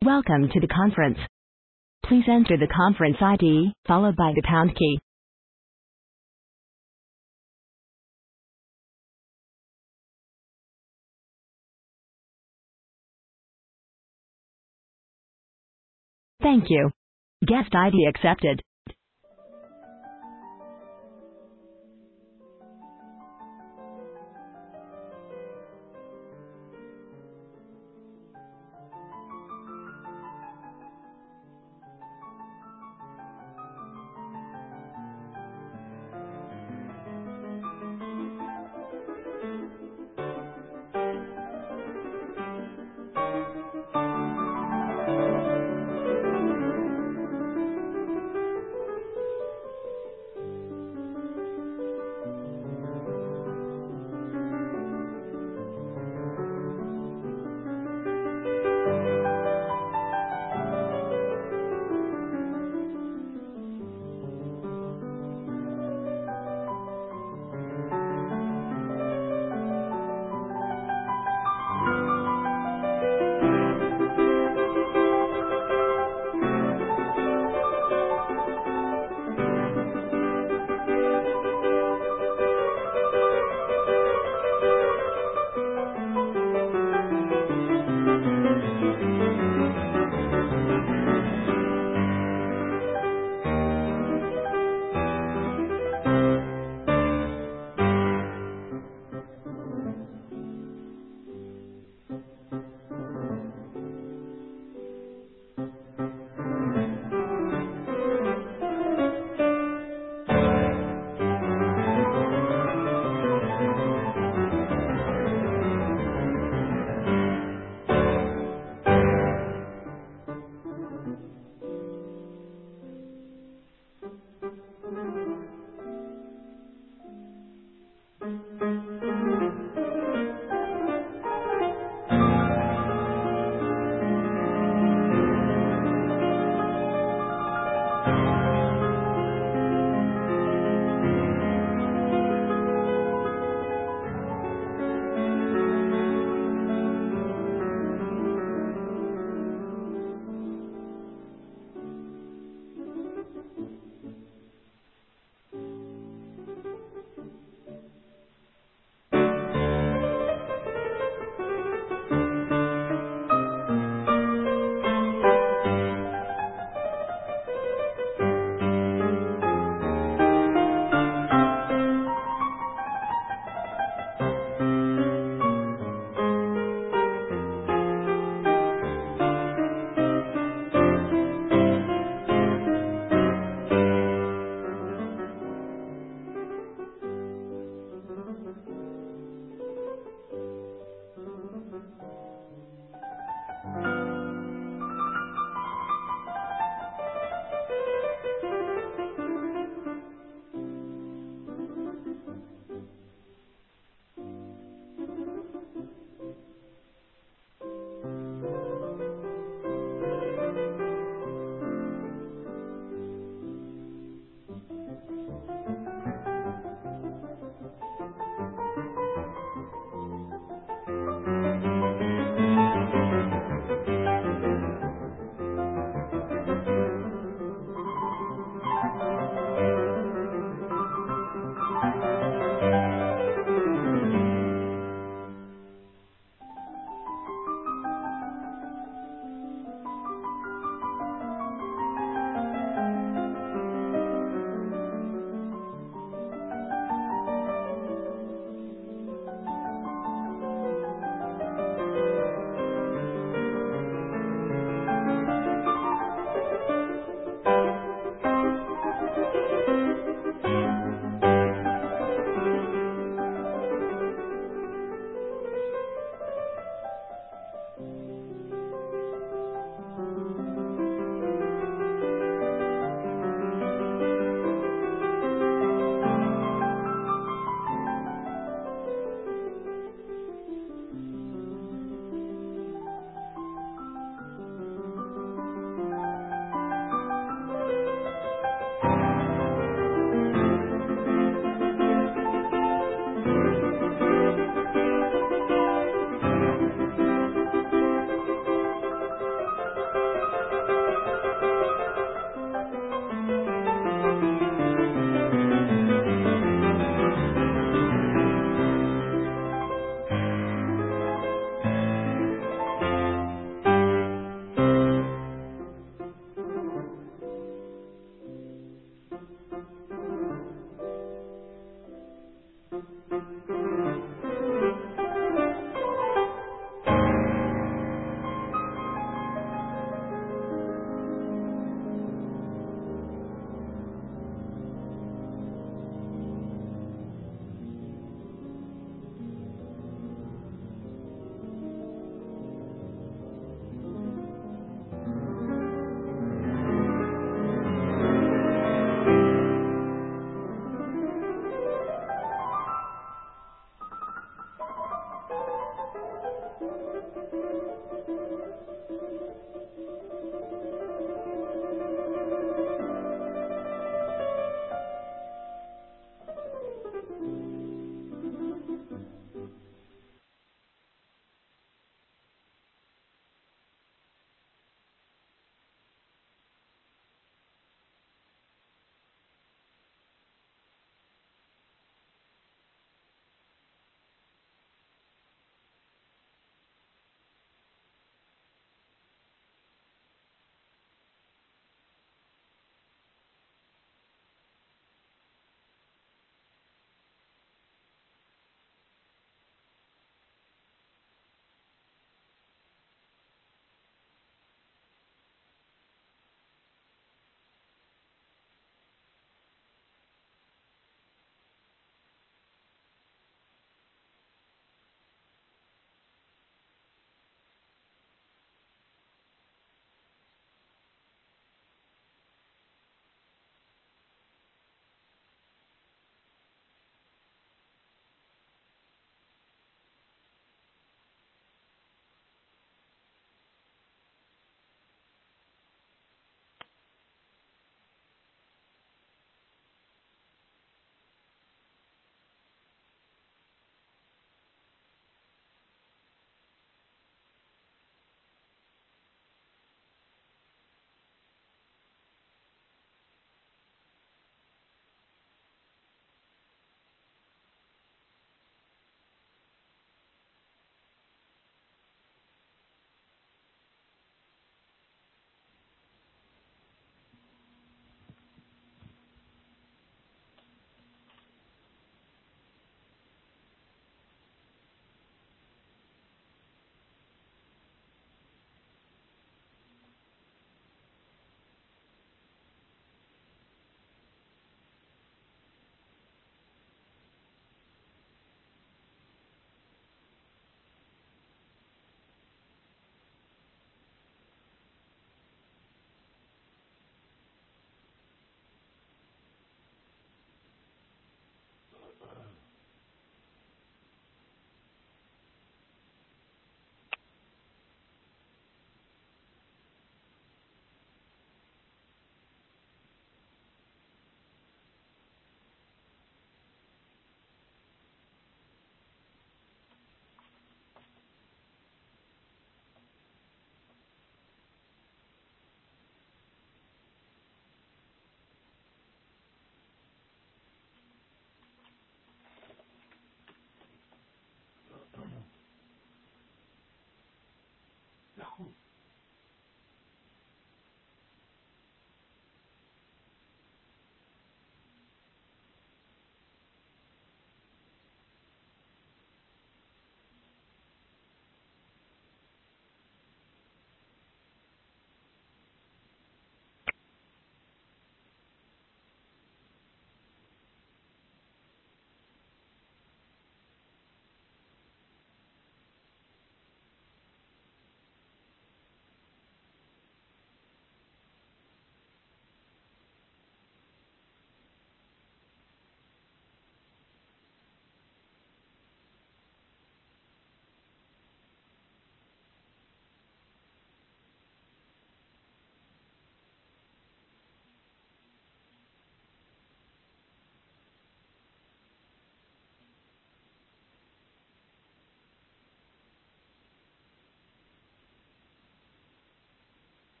Welcome to the conference. Please enter the conference ID, followed by the pound key. Thank you. Guest ID accepted.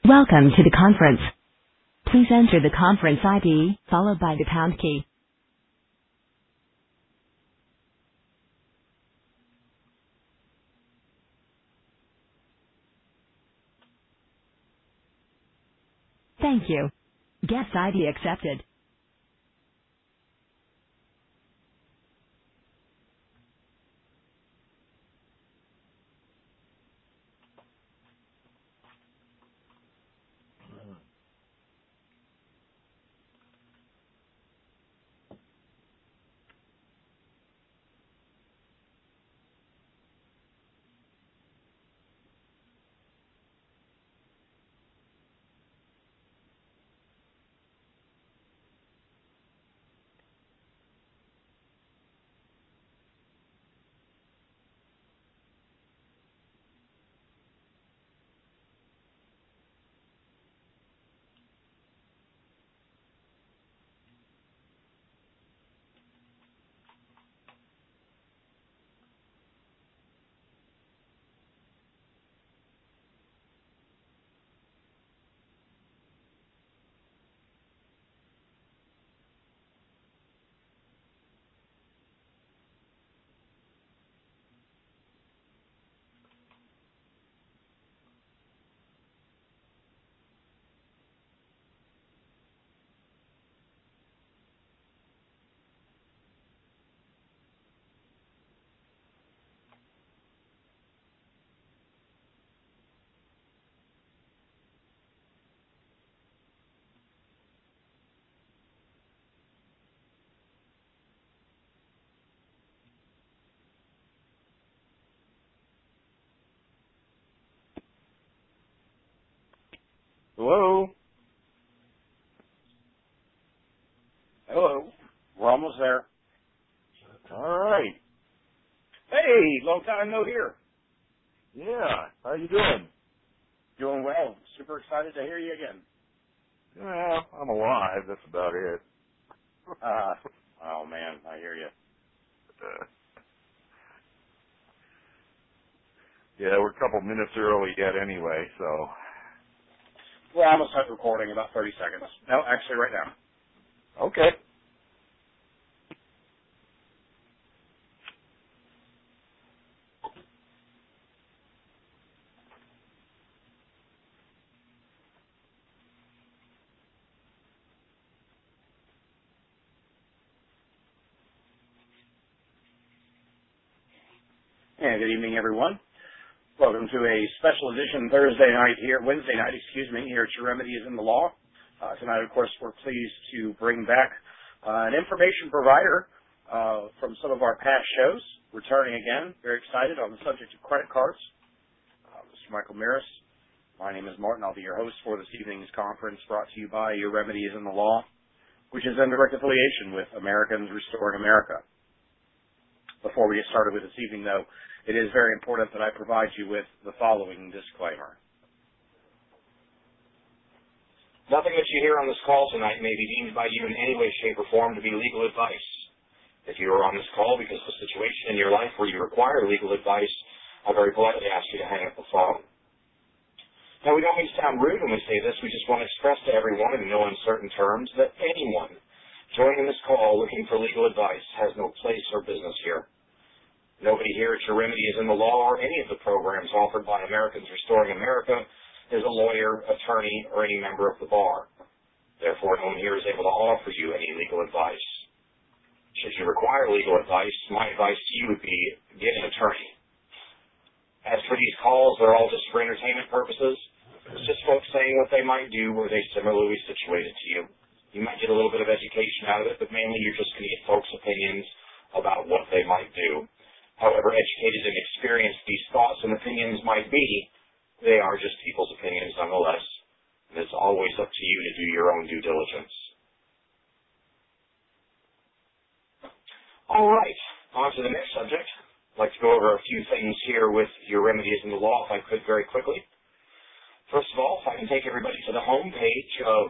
Welcome to the conference. Please enter the conference ID, followed by the pound key. Thank you. Guest ID accepted. Hello? Hello? We're almost there. All right. Hey, long time no hear. Yeah. How you doing? Doing well. Super excited to hear you again. Yeah, I'm alive. That's about it. Oh man, I hear you. Yeah, we're a couple minutes early yet anyway, so. Well, I'm gonna start recording in about 30 seconds. No, actually right now. Okay. And good evening, everyone. Welcome to a special edition Wednesday night here at Your Remedy is in the Law. Tonight, of course, we're pleased to bring back an information provider from some of our past shows, returning again. Very excited on the subject of credit cards. Mr. Michael Maris. My name is Martin. I'll be your host for this evening's conference, brought to you by Your Remedy is in the Law, which is in direct affiliation with Americans Restoring America. Before we get started with this evening, though, it is very important that I provide you with the following disclaimer. Nothing that you hear on this call tonight may be deemed by you in any way, shape, or form to be legal advice. If you are on this call because of a situation in your life where you require legal advice, I very politely ask you to hang up the phone. Now, we don't mean to sound rude when we say this. We just want to express to everyone in no uncertain terms that anyone joining this call looking for legal advice has no place or business here. Nobody here at Your Remedy is in the Law or any of the programs offered by Americans Restoring America is a lawyer, attorney, or any member of the bar. Therefore, no one here is able to offer you any legal advice. Should you require legal advice, my advice to you would be get an attorney. As for these calls, they're all just for entertainment purposes. It's just folks saying what they might do were they similarly situated to you. You might get a little bit of education out of it, but mainly you're just going to get folks' opinions about what they might do. However educated and experienced these thoughts and opinions might be, they are just people's opinions nonetheless. And it's always up to you to do your own due diligence. All right, on to the next subject. I'd like to go over a few things here with Your Remedy is in the Law, if I could, very quickly. First of all, if I can take everybody to the home page of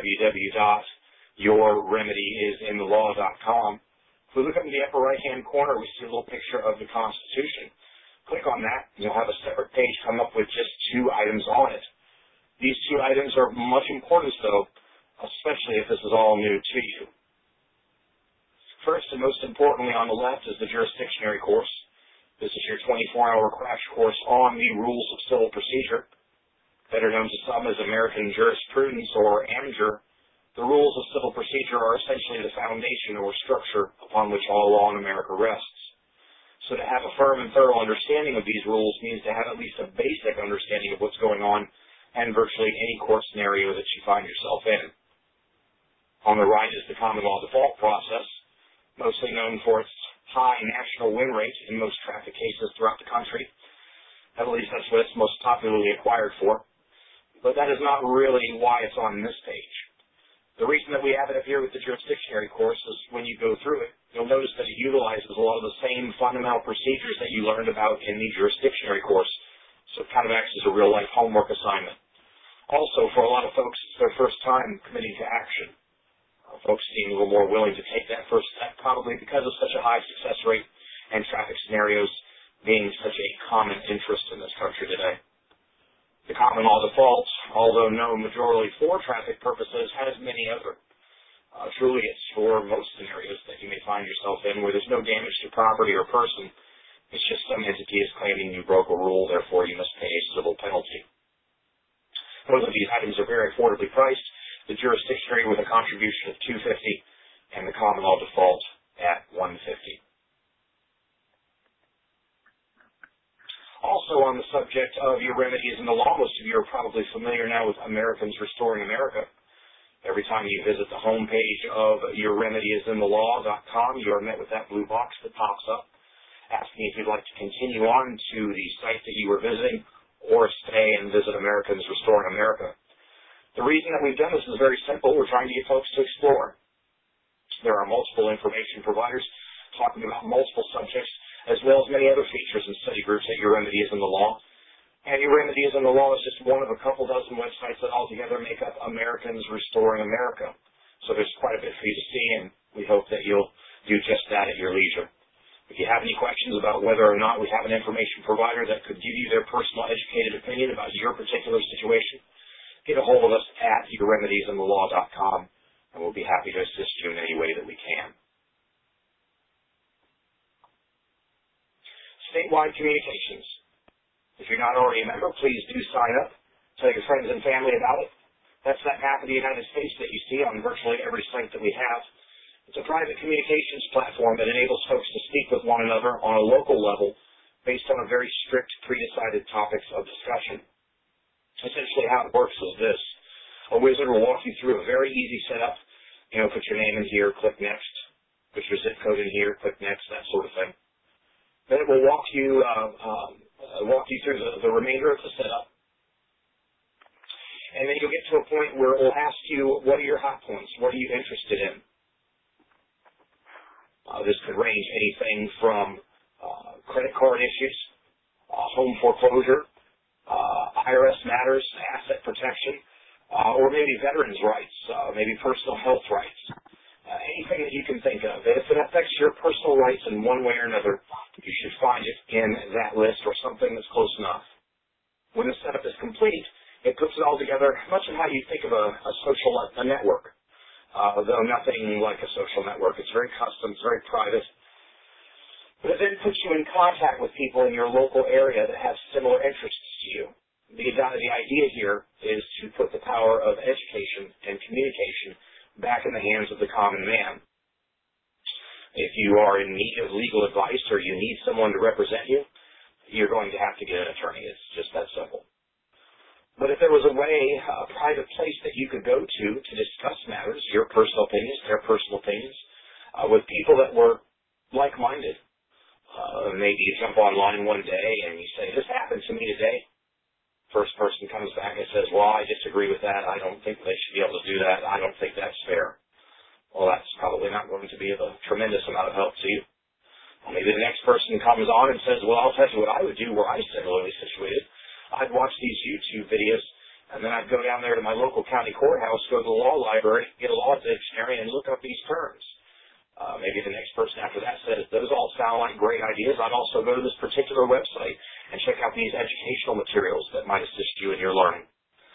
www.yourremedyisinthelaw.com. If we look up in the upper right-hand corner, we see a little picture of the Constitution. Click on that, and you'll have a separate page come up with just 2 items on it. These 2 few items are much importance, though, especially if this is all new to you. First and most importantly on the left is the jurisdictionary course. This is your 24-hour crash course on the rules of civil procedure, better known to some as American jurisprudence or AMJUR. The rules of civil procedure are essentially the foundation or structure upon which all law in America rests. So to have a firm and thorough understanding of these rules means to have at least a basic understanding of what's going on in virtually any court scenario that you find yourself in. On the right is the common law default process, mostly known for its high national win rate in most traffic cases throughout the country. At least that's what it's most popularly acquired for. But that is not really why it's on this page. The reason that we have it up here with the jurisdictionary course is when you go through it, you'll notice that it utilizes a lot of the same fundamental procedures that you learned about in the jurisdictionary course. So it kind of acts as a real-life homework assignment. Also, for a lot of folks, it's their first time committing to action. Folks seem a little more willing to take that first step, probably because of such a high success rate and traffic scenarios being such a common interest in this country today. The common law default, although known majorly for traffic purposes, has many other. Truly, it's for most scenarios that you may find yourself in where there's no damage to property or person. It's just some entity is claiming you broke a rule, therefore you must pay a civil penalty. Both of these items are very affordably priced. The jurisdictionary with a contribution of $250 and the common law default at $150. Also on the subject of your remedies in the law, most of you are probably familiar now with Americans Restoring America. Every time you visit the homepage of yourremediesinthelaw.com, you are met with that blue box that pops up asking if you'd like to continue on to the site that you were visiting or stay and visit Americans Restoring America. The reason that we've done this is very simple. We're trying to get folks to explore. There are multiple information providers talking about multiple subjects, as well as many other features and study groups at Your Remedies in the Law. And Your Remedies in the Law is just one of a couple dozen websites that altogether make up Americans Restoring America. So there's quite a bit for you to see, and we hope that you'll do just that at your leisure. If you have any questions about whether or not we have an information provider that could give you their personal educated opinion about your particular situation, get a hold of us at yourremediesinthelaw.com, and we'll be happy to assist you in any way that we can. Statewide communications. If you're not already a member, please do sign up. Tell your friends and family about it. That's that map of the United States that you see on virtually every site that we have. It's a private communications platform that enables folks to speak with one another on a local level based on a very strict, pre-decided topics of discussion. Essentially how it works is this. A wizard will walk you through a very easy setup. Put your name in here, click next. Put your zip code in here, click next, that sort of thing. Then it will walk you through the remainder of the setup. And then you'll get to a point where it will ask you, what are your hot points? What are you interested in? This could range anything from credit card issues, home foreclosure, IRS matters, asset protection, or maybe veterans' rights, maybe personal health rights. Anything that you can think of. If it affects your personal rights in one way or another, you should find it in that list or something that's close enough. When the setup is complete, it puts it all together much of how you think of a social network, though nothing like a social network. It's very custom, it's very private. But it then puts you in contact with people in your local area that have similar interests to you. The idea here is to put the power of education and communication back in the hands of the common man. If you are in need of legal advice or you need someone to represent you, you're going to have to get an attorney. It's just that simple. But if there was a way, a private place that you could go to discuss matters, your personal opinions, their personal opinions, with people that were like-minded, maybe you jump online one day and you say, this happened to me today. First person comes back and says, well, I disagree with that. I don't think they should be able to do that. I don't think that's fair. Well, that's probably not going to be of a tremendous amount of help to you. Well, maybe the next person comes on and says, well, I'll tell you what I would do were I similarly situated. I'd watch these YouTube videos, and then I'd go down there to my local county courthouse, go to the law library, get a law dictionary, and look up these terms. Maybe the next person after that says, those all sound like great ideas. I'd also go to this particular website and check out these educational materials that might assist you in your learning.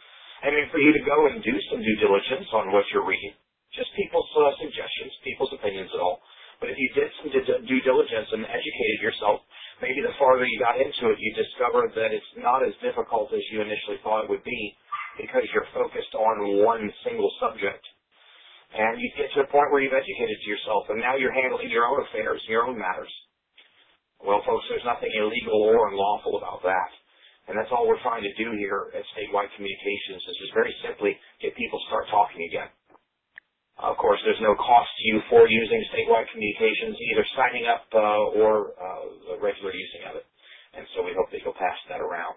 I mean, for you to go and do some due diligence on what you're reading, just people's suggestions, people's opinions at all. But if you did some due diligence and educated yourself, maybe the farther you got into it, you discovered that it's not as difficult as you initially thought it would be because you're focused on one single subject. And you get to a point where you've educated yourself, and now you're handling your own affairs, your own matters. Well, folks, there's nothing illegal or unlawful about that. And that's all we're trying to do here at Statewide Communications is just very simply get people to start talking again. Of course, there's no cost to you for using Statewide Communications, either signing up or the regular using of it. And so we hope that you'll pass that around.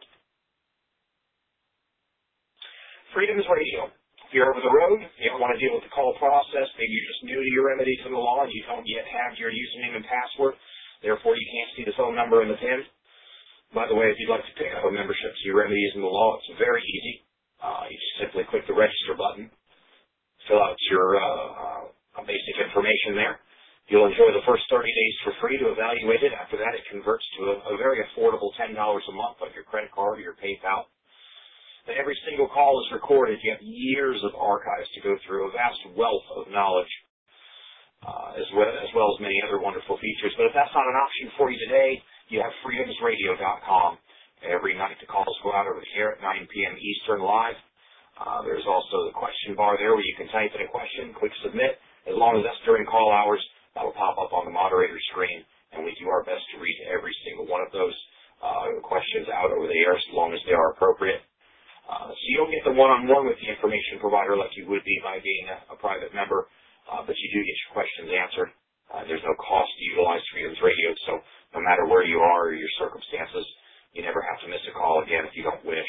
Freedoms Radio. If you're over the road, you don't want to deal with the call process, maybe you're just new to your remedies in the law and you don't yet have your username and password, therefore you can't see the phone number and the PIN. By the way, if you'd like to pick up a membership to your remedies in the law, it's very easy. You just simply click the register button, fill out your basic information there. You'll enjoy the first 30 days for free to evaluate it. After that, it converts to a very affordable $10 a month on your credit card or your PayPal. And every single call is recorded. You have years of archives to go through, a vast wealth of knowledge, as well as many other wonderful features. But if that's not an option for you today, you have freedomsradio.com. Every night the calls go out over the air at 9 p.m. Eastern live. There's also the question bar there where you can type in a question, click submit. As long as that's during call hours, that will pop up on the moderator screen, and we do our best to read every single one of those questions out over the air as long as they are appropriate. So you don't get the one-on-one with the information provider like you would be by being a private member, but you do get your questions answered. There's no cost to utilize Freedoms Radio, so no matter where you are or your circumstances, you never have to miss a call again if you don't wish.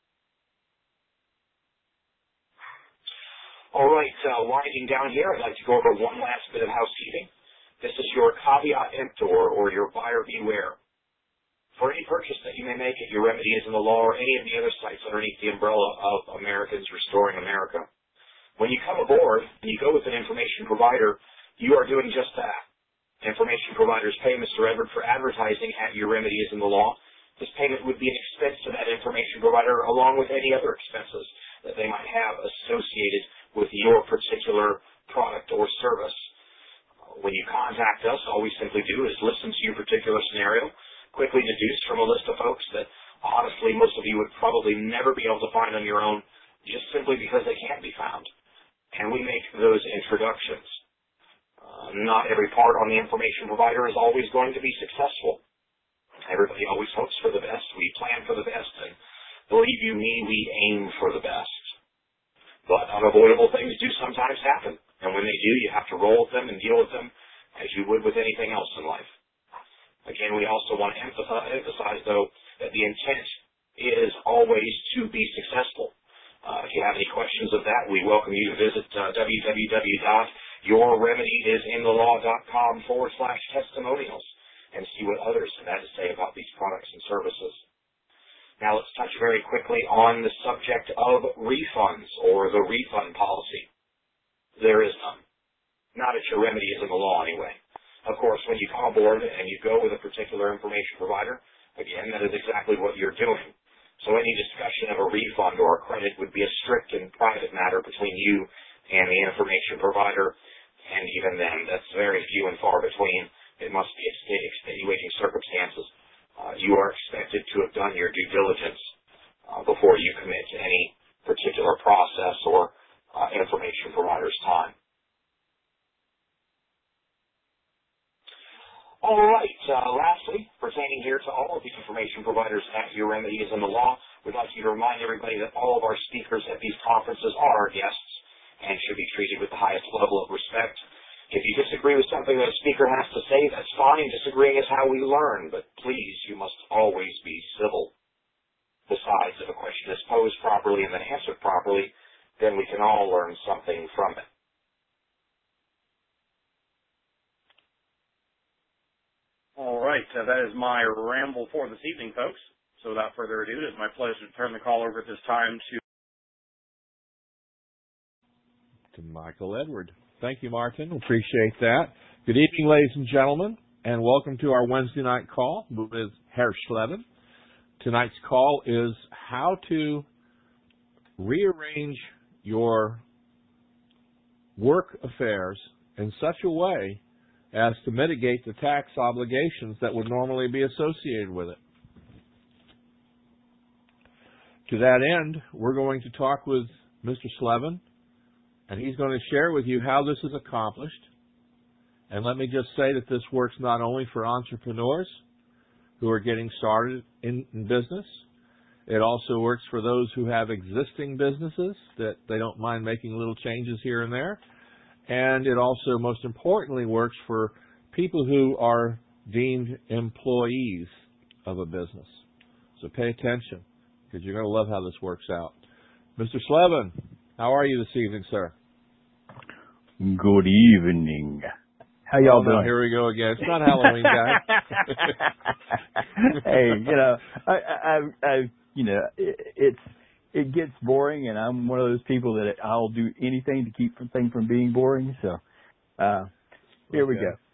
All right, winding down here, I'd like to go over one last bit of housekeeping. This is your caveat emptor, or your buyer beware. For any purchase that you may make at your Remedies in the Law or any of the other sites underneath the umbrella of Americans Restoring America, when you come aboard and you go with an information provider, you are doing just that. Information providers pay Mr. Edward for advertising at your Remedies in the Law. This payment would be an expense to that information provider along with any other expenses that they might have associated with your particular product or service. When you contact us, all we simply do is listen to your particular scenario, quickly deduce from a list of folks that honestly most of you would probably never be able to find on your own just simply because they can't be found. And we make those introductions. Not every part on the information provider is always going to be successful. Everybody always hopes for the best. We plan for the best, and believe you me, we aim for the best. But unavoidable things do sometimes happen, and when they do, you have to roll with them and deal with them as you would with anything else in life. Again, we also want to emphasize, though, that the intent is always to be successful. If you have any questions of that, we welcome you to visit www.yourremediesinthelaw.com/testimonials and see what others have had to say about these products and services. Now let's touch very quickly on the subject of refunds or the refund policy. There is none. Not at your Remedies in the Law anyway. Of course, when you come aboard and you go with a particular information provider, again, that is exactly what you're doing. So any discussion of a refund or a credit would be a strict and private matter between you and the information provider, and even then, that's very few and far between. It must be extenuating circumstances. You are expected to have done your due diligence before you commit to any particular process or information provider's time. All right. Lastly, pertaining here to all of the information providers at your Remedies in the Law, we'd like you to remind everybody that all of our speakers at these conferences are our guests and should be treated with the highest level of respect. If you disagree with something that a speaker has to say, that's fine. Disagreeing is how we learn, but please, you must always be civil. Besides, if a question is posed properly and then answered properly, then we can all learn something from it. All right, that is my ramble for this evening, folks. So without further ado, it is my pleasure to turn the call over at this time to Michael Edward. Thank you, Martin. Appreciate that. Good evening, ladies and gentlemen, and welcome to our Wednesday night call with Herr Schleben. Tonight's call is how to rearrange your work affairs in such a way as to mitigate the tax obligations that would normally be associated with it. To that end, we're going to talk with Mr. Slevin, and he's going to share with you how this is accomplished. And let me just say that this works not only for entrepreneurs who are getting started in business, it also works for those who have existing businesses that they don't mind making little changes here and there. And it also, most importantly, works for people who are deemed employees of a business. So pay attention, because you're going to love how this works out. Mr. Slevin, how are you this evening, sir? Good evening. How y'all doing? No, here we go again. It's not Halloween, guys. Hey, it gets boring, and I'm one of those people that I'll do anything to keep things from being boring. So, here we go.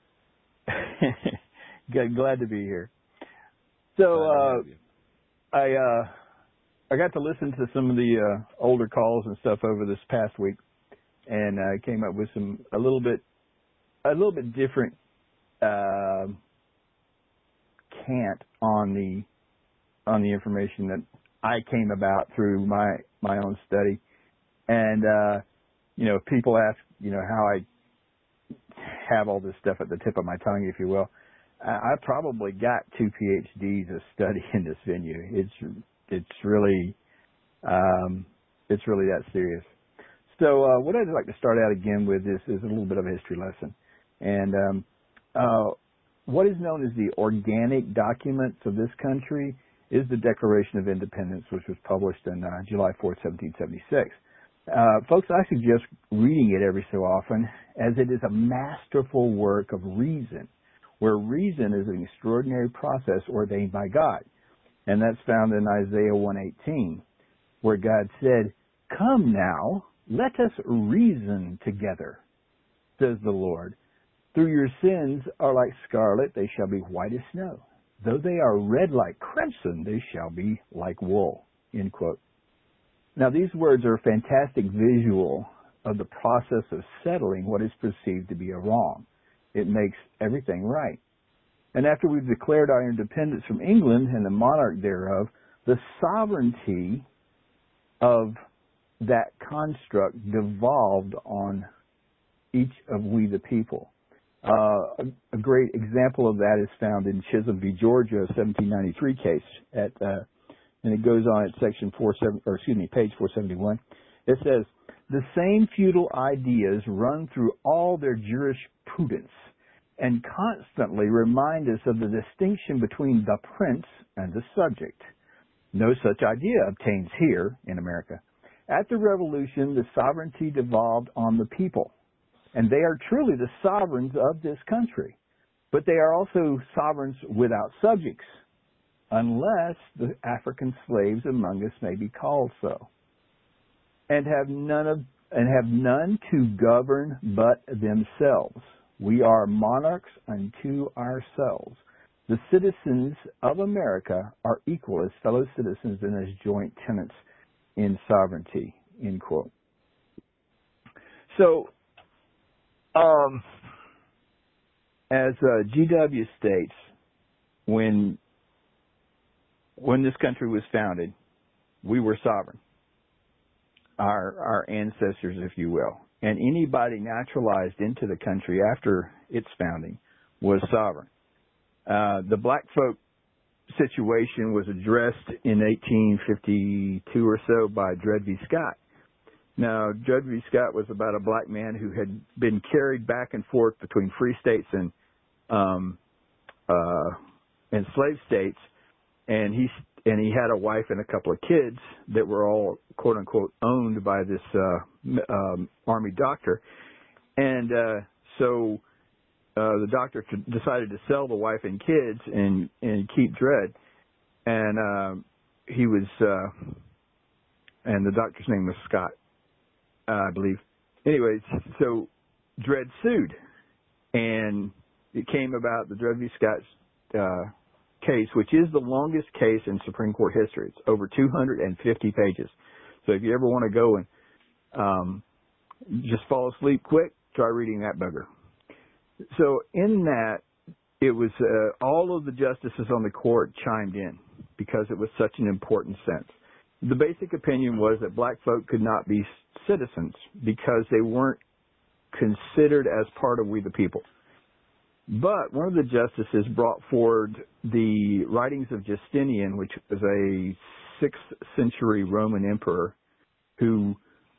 Glad to be here. So, I got to listen to some of the older calls and stuff over this past week, and I came up with a little bit different cant on the information that I came about through my own study. And people ask how I have all this stuff at the tip of my tongue, if you will. I probably got 2 PhDs of study in this venue. It's really that serious. So what I'd like to start out again with is a little bit of a history lesson. And what is known as the organic documents of this country is the Declaration of Independence, which was published on July 4th, 1776. Folks, I suggest reading it every so often, as it is a masterful work of reason, where reason is an extraordinary process ordained by God. And that's found in Isaiah 1:18, where God said, "Come now, let us reason together, says the Lord. Though your sins are like scarlet, they shall be white as snow. Though they are red like crimson, they shall be like wool." End quote. Now, these words are a fantastic visual of the process of settling what is perceived to be a wrong. It makes everything right. And after we've declared our independence from England and the monarch thereof, the sovereignty of that construct devolved on each of we the people. A great example of that is found in Chisholm v. Georgia, 1793 case, and it goes on at page 471. It says, "The same feudal ideas run through all their jurisprudence and constantly remind us of the distinction between the prince and the subject. No such idea obtains here in America. At the Revolution, the sovereignty devolved on the people, and they are truly the sovereigns of this country. But they are also sovereigns without subjects, unless the African slaves among us may be called so, and have none to govern but themselves. We are monarchs unto ourselves. The citizens of America are equal as fellow citizens and as joint tenants in sovereignty." End quote. So, as GW states, when this country was founded, we were sovereign. Our ancestors, if you will. And anybody naturalized into the country after its founding was sovereign. The black folk situation was addressed in 1852 or so by Dred V. Scott. Now, Dred V. Scott was about a black man who had been carried back and forth between free states and slave states, and he had a wife and a couple of kids that were all quote unquote owned by this army doctor, and so the doctor decided to sell the wife and kids and keep Dred, and he was and the doctor's name was Scott, I believe. Anyways, so Dred sued, and it came about the Dred v. Scott's case, which is the longest case in Supreme Court history. It's over 250 pages. So if you ever want to go and just fall asleep quick, try reading that bugger. So in that, it was all of the justices on the court chimed in because it was such an important sense. The basic opinion was that black folk could not be citizens because they weren't considered as part of we the people. But one of the justices brought forward the writings of Justinian, which was a 6th century Roman emperor, who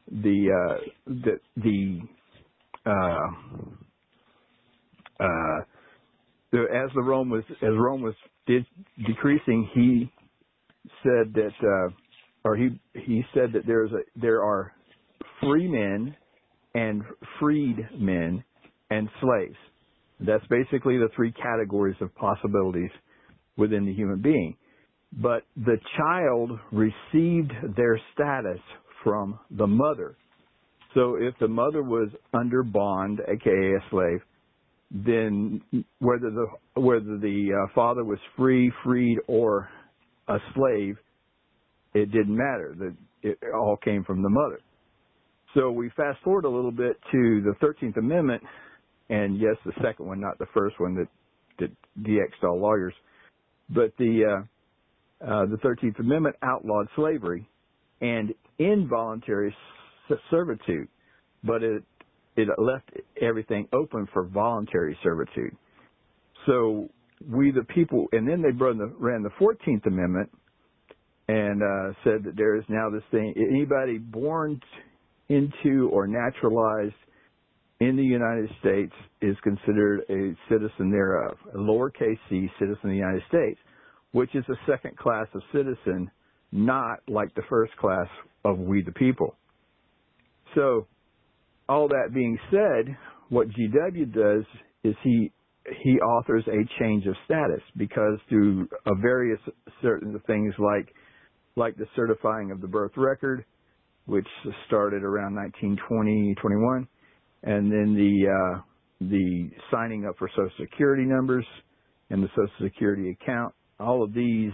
as Rome was decreasing, he said that, he said that there are free men and freed men and slaves. That's basically the 3 categories of possibilities within the human being. But the child received their status from the mother. So if the mother was under bond, aka a slave, then whether the father was free, freed, or a slave, it didn't matter. It all came from the mother. So we fast forward a little bit to the 13th Amendment, and yes, the second one, not the first one that DX'd all lawyers, but the 13th Amendment outlawed slavery and involuntary servitude, but it left everything open for voluntary servitude. So we the people, and then they ran the 14th Amendment and said that there is now this thing, anybody born into or naturalized in the United States is considered a citizen thereof, a lowercase c, citizen of the United States, which is a second class of citizen, not like the first class of we the people. So all that being said, what GW does is he authors a change of status, because through various certain things like the certifying of the birth record, which started around 1920-21, and then the signing up for Social Security numbers and the Social Security account, all of these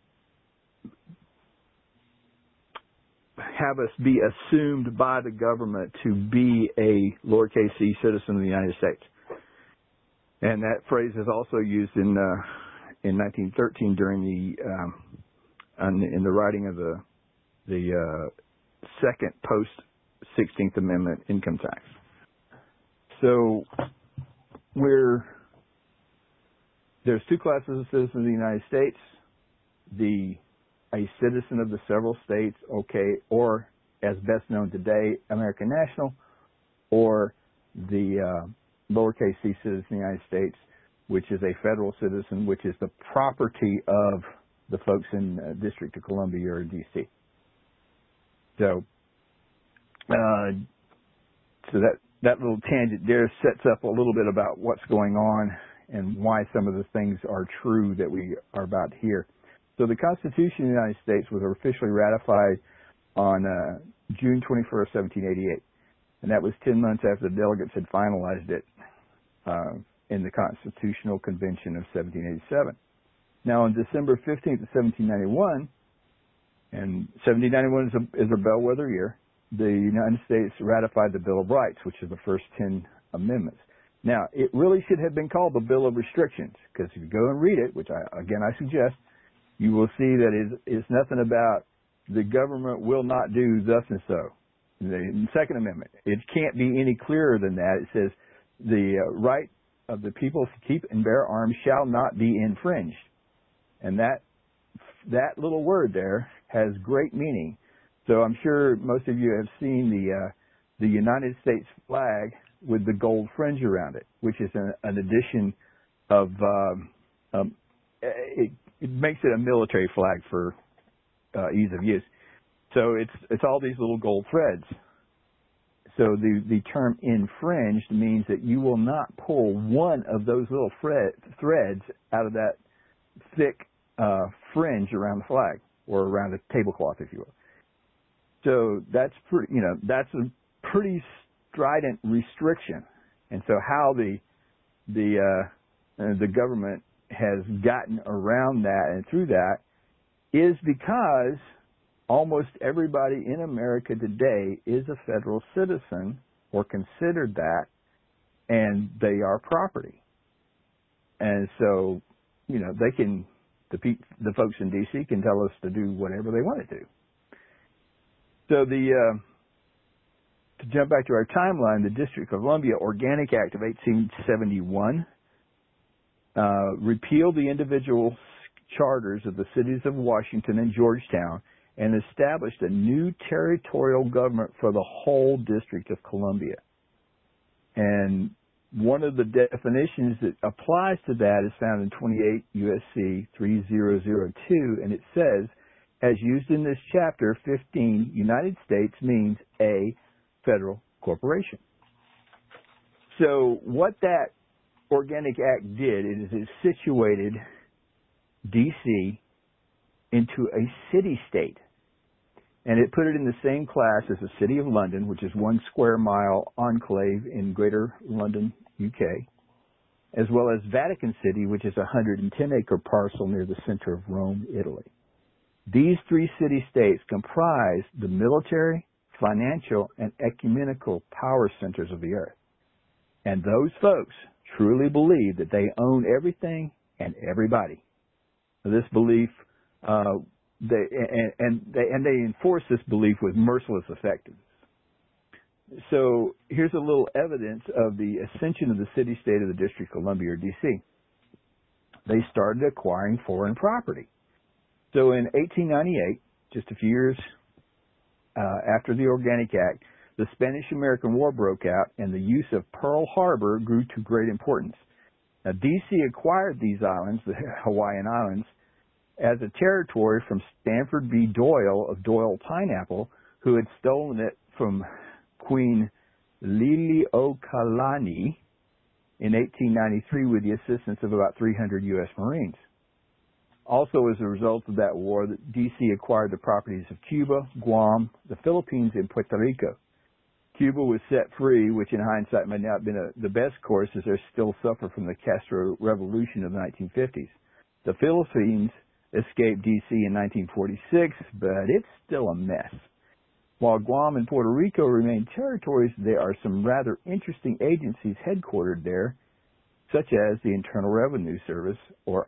have us be assumed by the government to be a lowercase c citizen of the United States. And that phrase is also used in 1913 during in the writing of the second post 16th Amendment income tax. So there's 2 classes of citizens of the United States: a citizen of the several states, or as best known today, American national, or the lowercase c citizen of the United States, which is a federal citizen, which is the property of the folks in District of Columbia or D.C. So that little tangent there sets up a little bit about what's going on and why some of the things are true that we are about to hear. So the Constitution of the United States was officially ratified on June 21st, 1788. And that was 10 months after the delegates had finalized it in the Constitutional Convention of 1787. Now, on December 15th of 1791, and 1791 is a bellwether year, the United States ratified the Bill of Rights, which is the first 10 amendments. Now, it really should have been called the Bill of Restrictions, because if you go and read it, which I suggest, you will see that it's nothing about the government will not do thus and so. The Second Amendment, it can't be any clearer than that. It says the right of the people to keep and bear arms shall not be infringed. And that little word there has great meaning. So I'm sure most of you have seen the United States flag with the gold fringe around it, which is an addition of it makes it a military flag for ease of use. So it's all these little gold threads. So the term infringed means that you will not pull one of those little threads out of that thick fringe around the flag, or around a tablecloth, if you will. So that's a pretty strident restriction. And so how the government has gotten around that and through that is because almost everybody in America today is a federal citizen or considered that, and they are property. And so, the folks in D.C. can tell us to do whatever they want to do. So to jump back to our timeline, the District of Columbia Organic Act of 1871 repealed the individual charters of the cities of Washington and Georgetown and established a new territorial government for the whole District of Columbia. And one of the definitions that applies to that is found in 28 U.S.C. 3002, and it says, as used in this chapter 15, United States means a federal corporation. So what that Organic Act did is it situated D.C. into a city-state. And it put it in the same class as the City of London, which is 1 square mile enclave in Greater London, UK, as well as Vatican City, which is a 110-acre parcel near the center of Rome, Italy. These 3 city-states comprise the military, financial, and ecumenical power centers of the earth. And those folks truly believe that they own everything and everybody. This belief, they enforce this belief with merciless effectiveness. So here's a little evidence of the ascension of the city-state of the District of Columbia, or D.C. They started acquiring foreign property. So in 1898, just a few years after the Organic Act, the Spanish-American War broke out, and the use of Pearl Harbor grew to great importance. Now, D.C. acquired these islands, the Hawaiian Islands, as a territory from Stanford B. Doyle of Doyle Pineapple, who had stolen it from Queen Liliuokalani in 1893 with the assistance of about 300 U.S. Marines. Also, as a result of that war, D.C. acquired the properties of Cuba, Guam, the Philippines, and Puerto Rico. Cuba was set free, which in hindsight might not have been the best course, as they still suffer from the Castro Revolution of the 1950s. The Philippines escaped D.C. in 1946, but it's still a mess. While Guam and Puerto Rico remain territories, there are some rather interesting agencies headquartered there, such as the Internal Revenue Service, or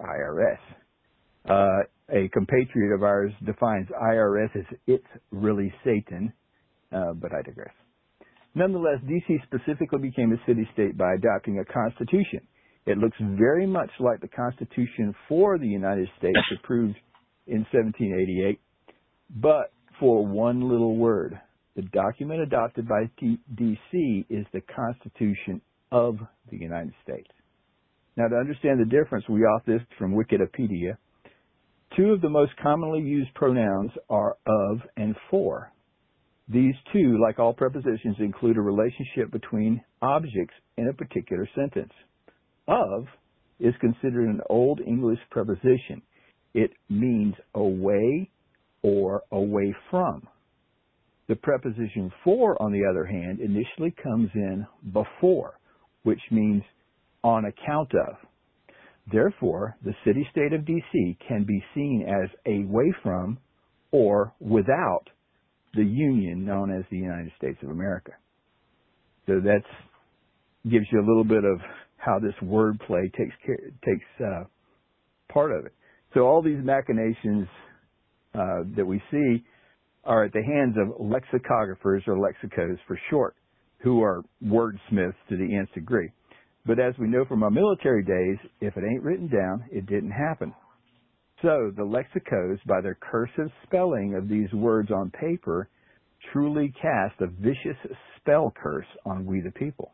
IRS. A compatriot of ours defines IRS as "it's really Satan," but I digress. Nonetheless, D.C. specifically became a city-state by adopting a constitution. It looks very much like the Constitution for the United States approved in 1788, but for one little word. The document adopted by D.C. is the Constitution of the United States. Now, to understand the difference, we off this from Wikipedia. 2 of the most commonly used pronouns are of and for. These 2, like all prepositions, include a relationship between objects in a particular sentence. Of is considered an Old English preposition. It means away or away from. The preposition for, on the other hand, initially comes in before, which means on account of. Therefore, the city-state of D.C. can be seen as away from or without the Union known as the United States of America. So that gives you a little bit of how this wordplay takes part of it. So all these machinations that we see are at the hands of lexicographers, or lexicos for short, who are wordsmiths to the nth degree. But as we know from our military days, if it ain't written down, it didn't happen. So the lexicos, by their cursive spelling of these words on paper, truly cast a vicious spell curse on we the people.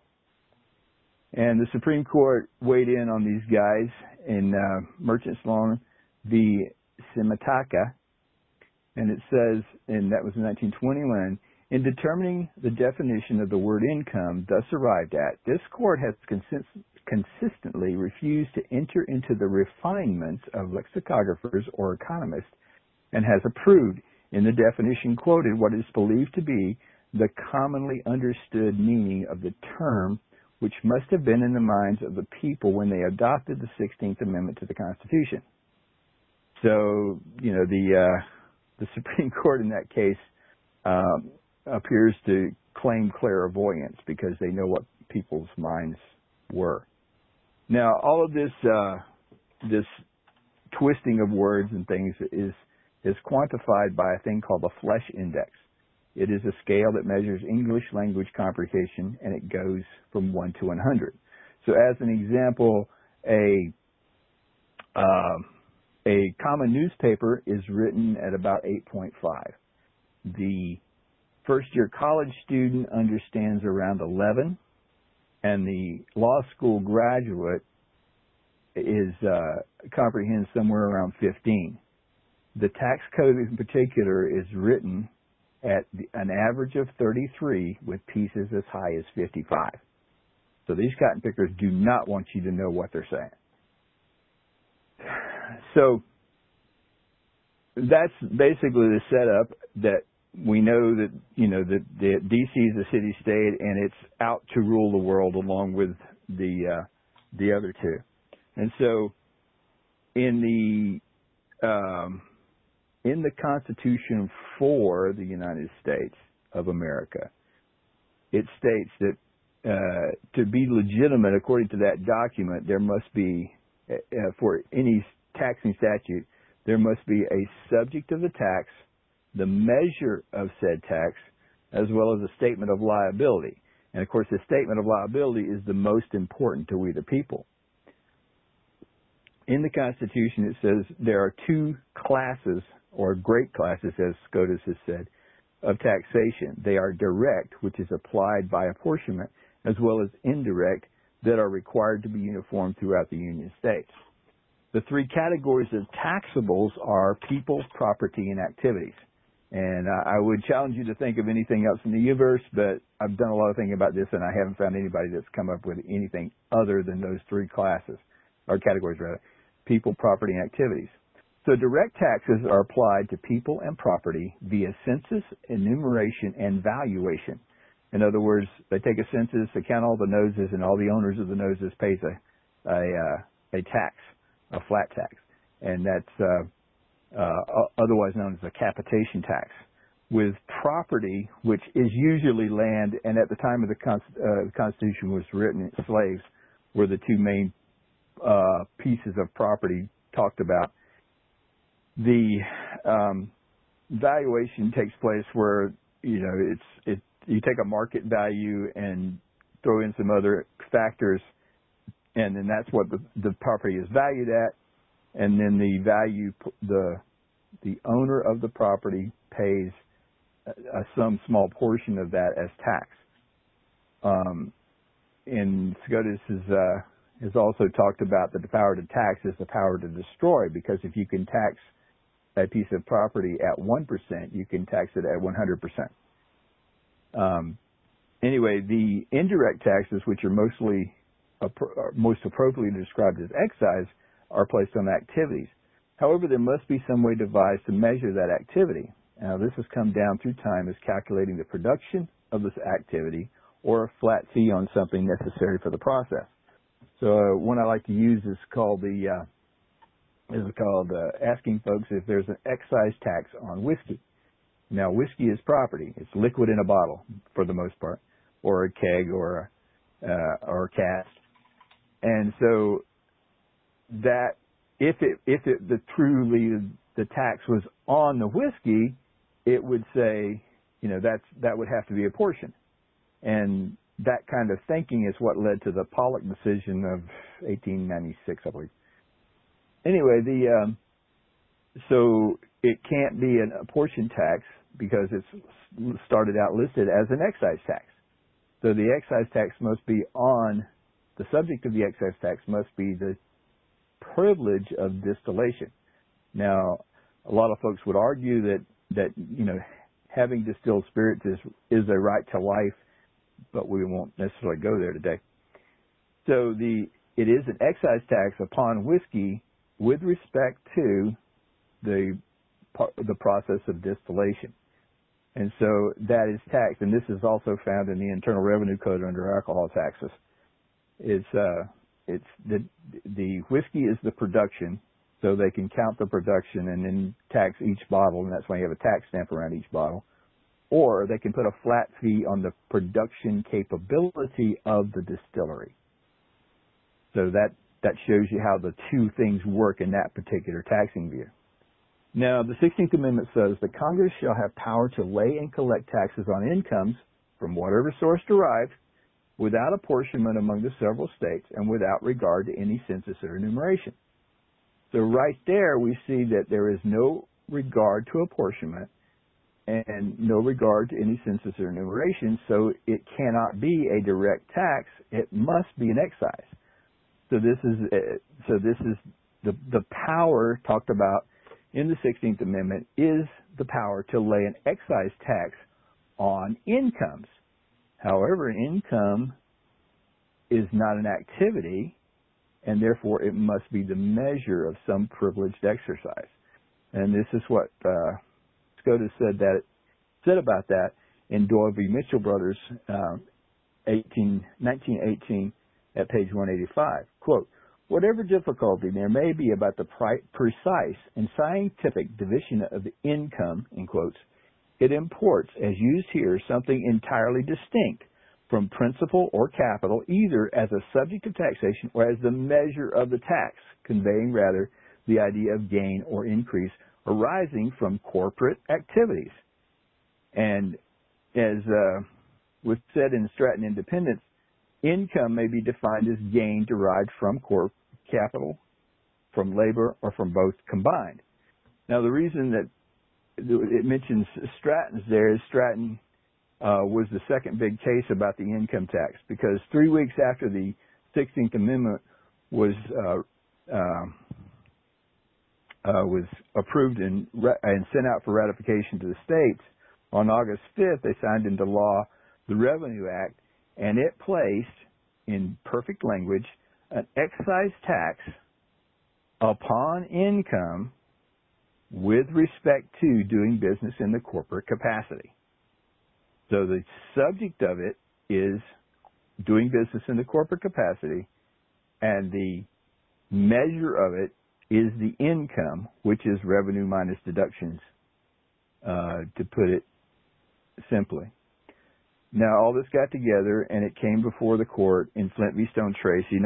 And the Supreme Court weighed in on these guys in Merchant Sloan v. Simataka, and it says, and that was in 1921, in determining the definition of the word income thus arrived at, this court has consistently refused to enter into the refinements of lexicographers or economists, and has approved in the definition quoted what is believed to be the commonly understood meaning of the term, which must have been in the minds of the people when they adopted the 16th Amendment to the Constitution. So, the Supreme Court in that case appears to claim clairvoyance because they know what people's minds were. Now, all of this this twisting of words and things is quantified by a thing called the Flesch Index. It is a scale that measures English language comprehension, and it goes from 1 to 100. So, as an example, a common newspaper is written at about 8.5. The first-year college student understands around 11, and the law school graduate comprehends somewhere around 15. The tax code in particular is written at an average of 33 with pieces as high as 55. So these cotton pickers do not want you to know what they're saying. So that's basically the setup that we know that, that D.C. is a city-state and it's out to rule the world along with the other two. And so in the Constitution for the United States of America, it states that to be legitimate, according to that document, there must be, for any taxing statute, there must be a subject of the tax, the measure of said tax, as well as a statement of liability. And of course, the statement of liability is the most important to we the people. In the Constitution, it says there are two classes, or great classes, as SCOTUS has said, of taxation. They are direct, which is applied by apportionment, as well as indirect, that are required to be uniform throughout the Union States. The three categories of taxables are people, property, and activities. And I would challenge you to think of anything else in the universe, but I've done a lot of thinking about this, and I haven't found anybody that's come up with anything other than those three classes, or categories rather, people, property, and activities. So direct taxes are applied to people and property via census, enumeration, and valuation. In other words, they take a census, they count all the noses, and all the owners of the noses pays a tax, a flat tax. And that's otherwise known as a capitation tax. With property, which is usually land, and at the time of the Constitution was written, slaves were the two main pieces of property talked about. The valuation takes place where you take a market value and throw in some other factors, and then that's what the property is valued at, and then the owner of the property pays some small portion of that as tax. And SCOTUS has also talked about that the power to tax is the power to destroy, because if you can tax a piece of property at 1%, you can tax it at 100%. Anyway, the indirect taxes, which are most appropriately described as excise, are placed on activities. However, there must be some way devised to measure that activity. Now, this has come down through time as calculating the production of this activity or a flat fee on something necessary for the process. So one I like to use is called asking folks if there's an excise tax on whiskey. Now, whiskey is property. It's liquid in a bottle for the most part, or a keg, or a cask. And so that if the tax was on the whiskey, it would say, that would have to be a portion. And that kind of thinking is what led to the Pollock decision of 1896, I believe. Anyway, so it can't be a portion tax because it's started out listed as an excise tax. So the excise tax must be the subject of the excise tax must be the privilege of distillation. Now, a lot of folks would argue that having distilled spirits is a right to life, but we won't necessarily go there today. So it is an excise tax upon whiskey with respect to the process of distillation. And so that is taxed, and this is also found in the Internal Revenue Code under alcohol taxes. The whiskey is the production, so they can count the production and then tax each bottle, and that's why you have a tax stamp around each bottle. Or they can put a flat fee on the production capability of the distillery. So that shows you how the two things work in that particular taxing view. Now, the 16th Amendment says the Congress shall have power to lay and collect taxes on incomes from whatever source derived, without apportionment among the several states and without regard to any census or enumeration. So right there we see that there is no regard to apportionment and no regard to any census or enumeration, so it cannot be a direct tax. It must be an excise. So this is the power talked about in the 16th Amendment is the power to lay an excise tax on incomes. However, income is not an activity, and therefore it must be the measure of some privileged exercise. And this is what SCOTUS said about that in Doyle v. Mitchell Brothers, 1918, at page 185. Quote, whatever difficulty there may be about the precise and scientific division of the income, in quotes, it imports, as used here, something entirely distinct from principal or capital, either as a subject of taxation or as the measure of the tax, conveying rather the idea of gain or increase arising from corporate activities. And as was said in Stratton Independence, income may be defined as gain derived from capital, from labor, or from both combined. Now, the reason that it mentions Stratton's there is Stratton was the second big case about the income tax, because 3 weeks after the 16th Amendment was approved and sent out for ratification to the states, on August 5th they signed into law the Revenue Act, and it placed in perfect language an excise tax upon income with respect to doing business in the corporate capacity. So the subject of it is doing business in the corporate capacity, and the measure of it is the income, which is revenue minus deductions, to put it simply. Now, all this got together, and it came before the court in Flint v. Stone Tracy,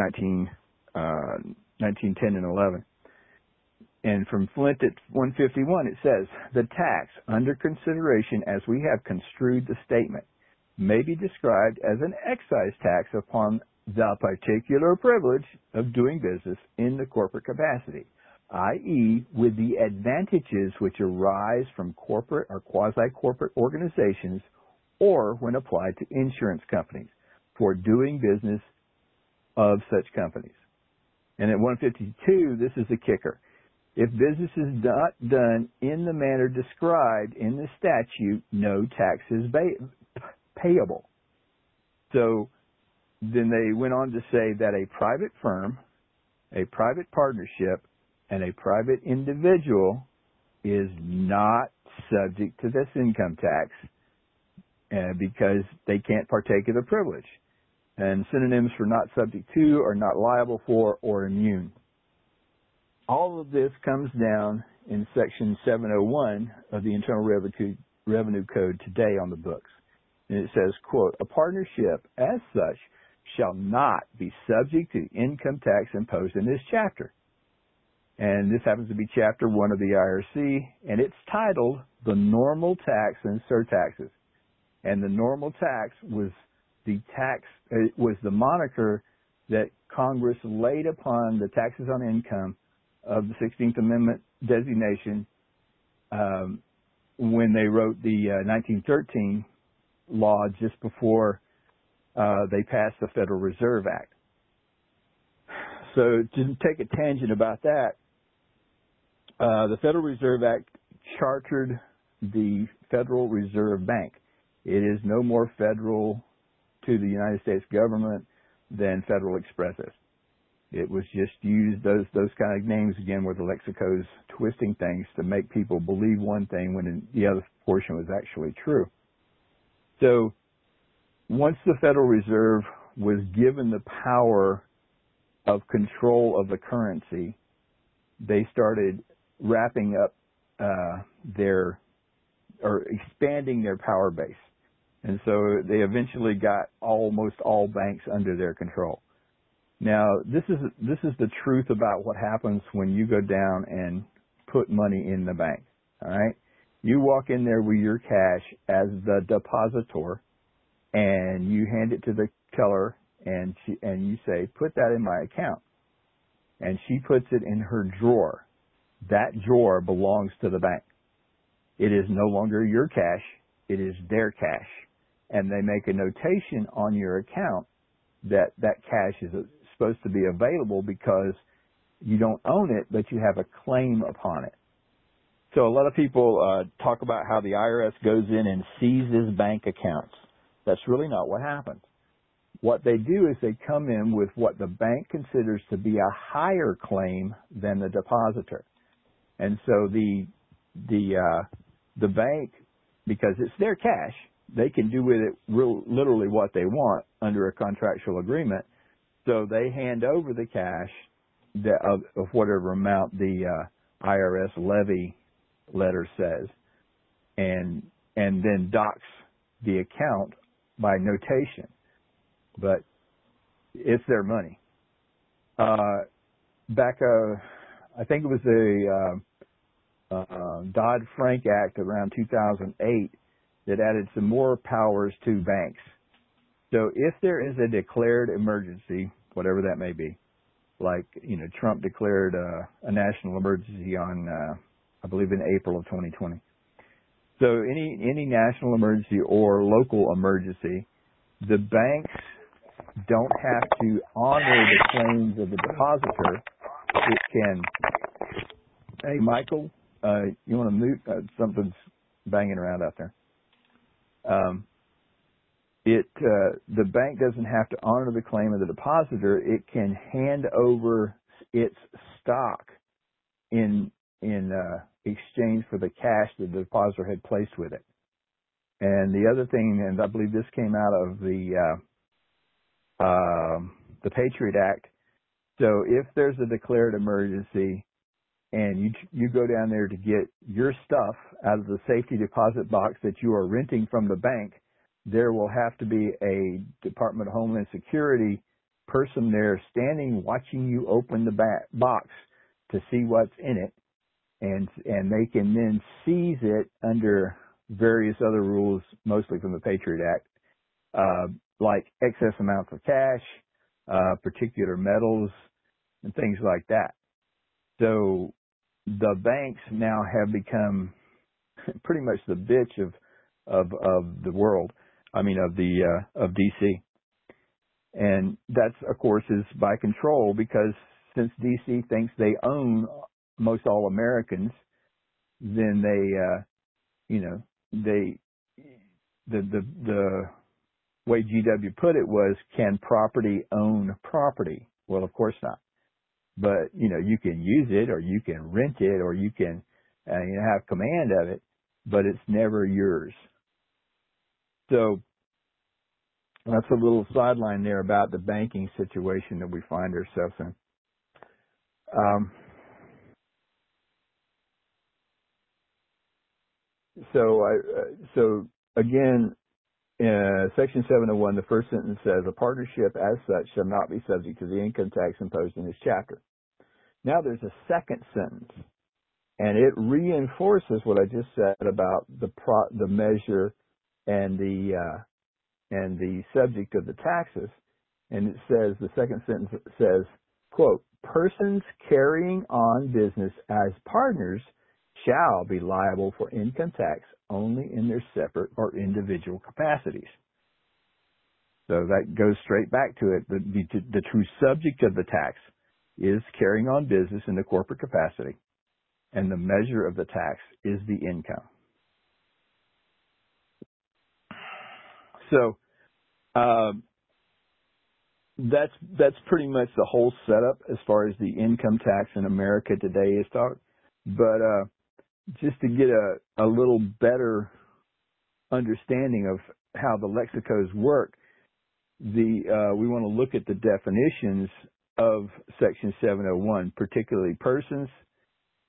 1910 and 11. And from Flint at 151, it says, the tax under consideration as we have construed the statement may be described as an excise tax upon the particular privilege of doing business in the corporate capacity, i.e., with the advantages which arise from corporate or quasi-corporate organizations, or when applied to insurance companies for doing business of such companies. And at 152, this is the kicker. If business is not done in the manner described in the statute, no tax is payable. So then they went on to say that a private firm, a private partnership, and a private individual is not subject to this income tax because they can't partake of the privilege. And synonyms for not subject to are not liable for or immune. All of this comes down in Section 701 of the Internal Revenue Code today on the books. And it says, quote, a partnership as such shall not be subject to income tax imposed in this chapter. And this happens to be Chapter 1 of the IRC, and it's titled The Normal Tax and Surtaxes. And the normal tax was the moniker that Congress laid upon the taxes on income of the 16th Amendment designation when they wrote the 1913 law just before they passed the Federal Reserve Act. So to take a tangent about that, the Federal Reserve Act chartered the Federal Reserve Bank. It is no more federal to the United States government than Federal Express is. It was just used, those kind of names again were the lexicos twisting things to make people believe one thing when the other portion was actually true. So once the Federal Reserve was given the power of control of the currency, they started wrapping up expanding their power base. And so they eventually got almost all banks under their control. Now, this is the truth about what happens when you go down and put money in the bank. All right? You walk in there with your cash as the depositor, and you hand it to the teller, and you say, "Put that in my account." And she puts it in her drawer. That drawer belongs to the bank. It is no longer your cash. It is their cash. And they make a notation on your account that that cash is supposed to be available because you don't own it, but you have a claim upon it. So a lot of people talk about how the IRS goes in and seizes bank accounts. That's really not what happens. What they do is they come in with what the bank considers to be a higher claim than the depositor. And so the bank, because it's their cash, they can do with it literally what they want under a contractual agreement. So they hand over the cash of whatever amount the IRS levy letter says, and then docks the account by notation. But it's their money. Back, I think it was the Dodd-Frank Act around 2008 that added some more powers to banks. So if there is a declared emergency, whatever that may be, like, Trump declared a national emergency on, I believe in April of 2020. So any national emergency or local emergency, the banks don't have to honor the claims of the depositor. It can, hey, Michael, you want to mute? Something's banging around out there. The bank doesn't have to honor the claim of the depositor. It can hand over its stock in exchange for the cash that the depositor had placed with it. And the other thing, and I believe this came out of the Patriot Act. So if there's a declared emergency and you go down there to get your stuff out of the safety deposit box that you are renting from the bank, there will have to be a Department of Homeland Security person there standing watching you open the box to see what's in it, and they can then seize it under various other rules, mostly from the Patriot Act, like excess amounts of cash, particular metals, and things like that. So the banks now have become pretty much the bitch of the world. I mean, of DC. And that's, of course, is by control, because since DC thinks they own most all Americans, then the way GW put it was, can property own property? Well, of course not. But, you can use it, or you can rent it, or you can have command of it, but it's never yours. So that's a little sideline there about the banking situation that we find ourselves in. So again, Section 701, the first sentence says, a partnership as such shall not be subject to the income tax imposed in this chapter. Now there's a second sentence, and it reinforces what I just said about the measure and the subject of the taxes. And it says, the second sentence says, quote, persons carrying on business as partners shall be liable for income tax only in their separate or individual capacities. So that goes straight back to it. The true subject of the tax is carrying on business in the corporate capacity, and the measure of the tax is the income. So that's pretty much the whole setup as far as the income tax in America today is talked. But just to get a little better understanding of how the lexicos work, we want to look at the definitions of Section 701, particularly persons,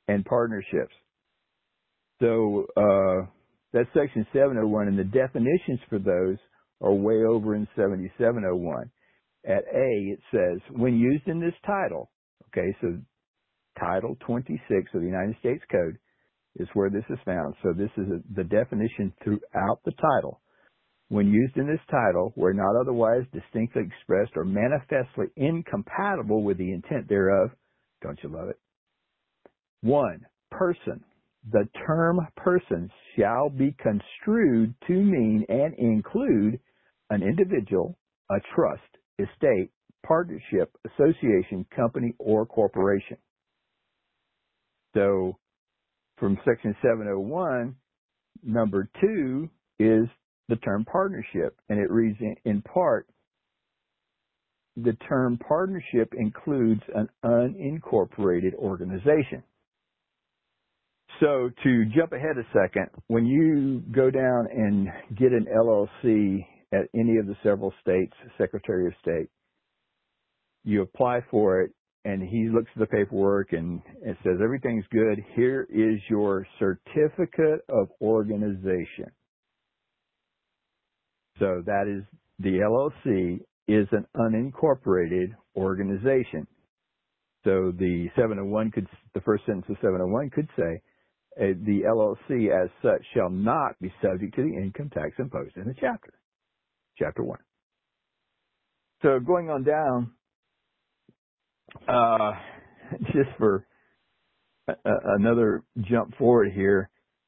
and partnerships. So that's Section 701, and the definitions for those are way over in 7701. At A, it says, when used in this title, okay, so Title 26 of the United States Code is where this is found. So this is the definition throughout the title. When used in this title, where not otherwise distinctly expressed or manifestly incompatible with the intent thereof, don't you love it? 1. Person. The term person shall be construed to mean and include an individual, a trust, estate, partnership, association, company, or corporation. So from Section 701, number 2 is the term partnership, and it reads in part, the term partnership includes an unincorporated organization. So to jump ahead a second, when you go down and get an LLC at any of the several states, Secretary of State, you apply for it, and he looks at the paperwork and it says everything's good. Here is your certificate of organization. So that is, the LLC is an unincorporated organization. So the 701 the first sentence of 701 could say, the LLC as such shall not be subject to the income tax imposed in the chapter. Chapter 1. So going on down, just for another jump forward here,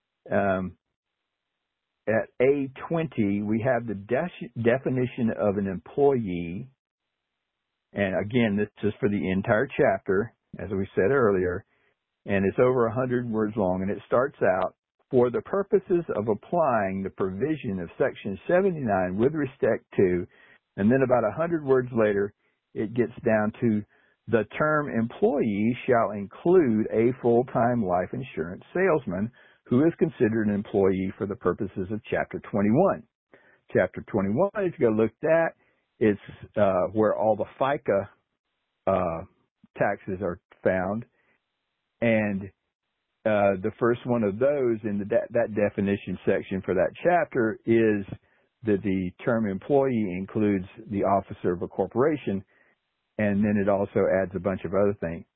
at A20, we have the definition of an employee. And again, this is for the entire chapter, as we said earlier, and it's over 100 words long, and it starts out, for the purposes of applying the provision of Section 79 with respect to, and then about 100 words later, it gets down to, the term employee shall include a full-time life insurance salesman who is considered an employee for the purposes of Chapter 21. Chapter 21, if you go look at that, it's where all the FICA taxes are found. And the first one of those in that definition section for that chapter is that the term employee includes the officer of a corporation, and then it also adds a bunch of other things.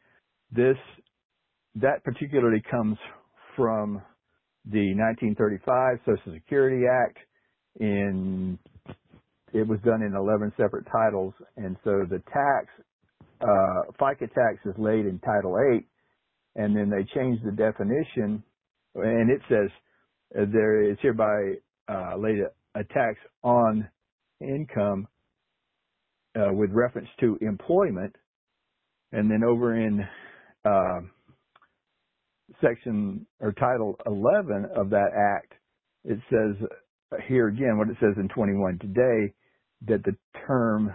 That particularly comes from the 1935 Social Security Act. It was done in 11 separate titles, and so the FICA tax is laid in Title 8, and then they changed the definition, and it says there is hereby laid a tax on income with reference to employment, and then over in section or Title 11 of that act, it says here again what it says in 21 today, that the term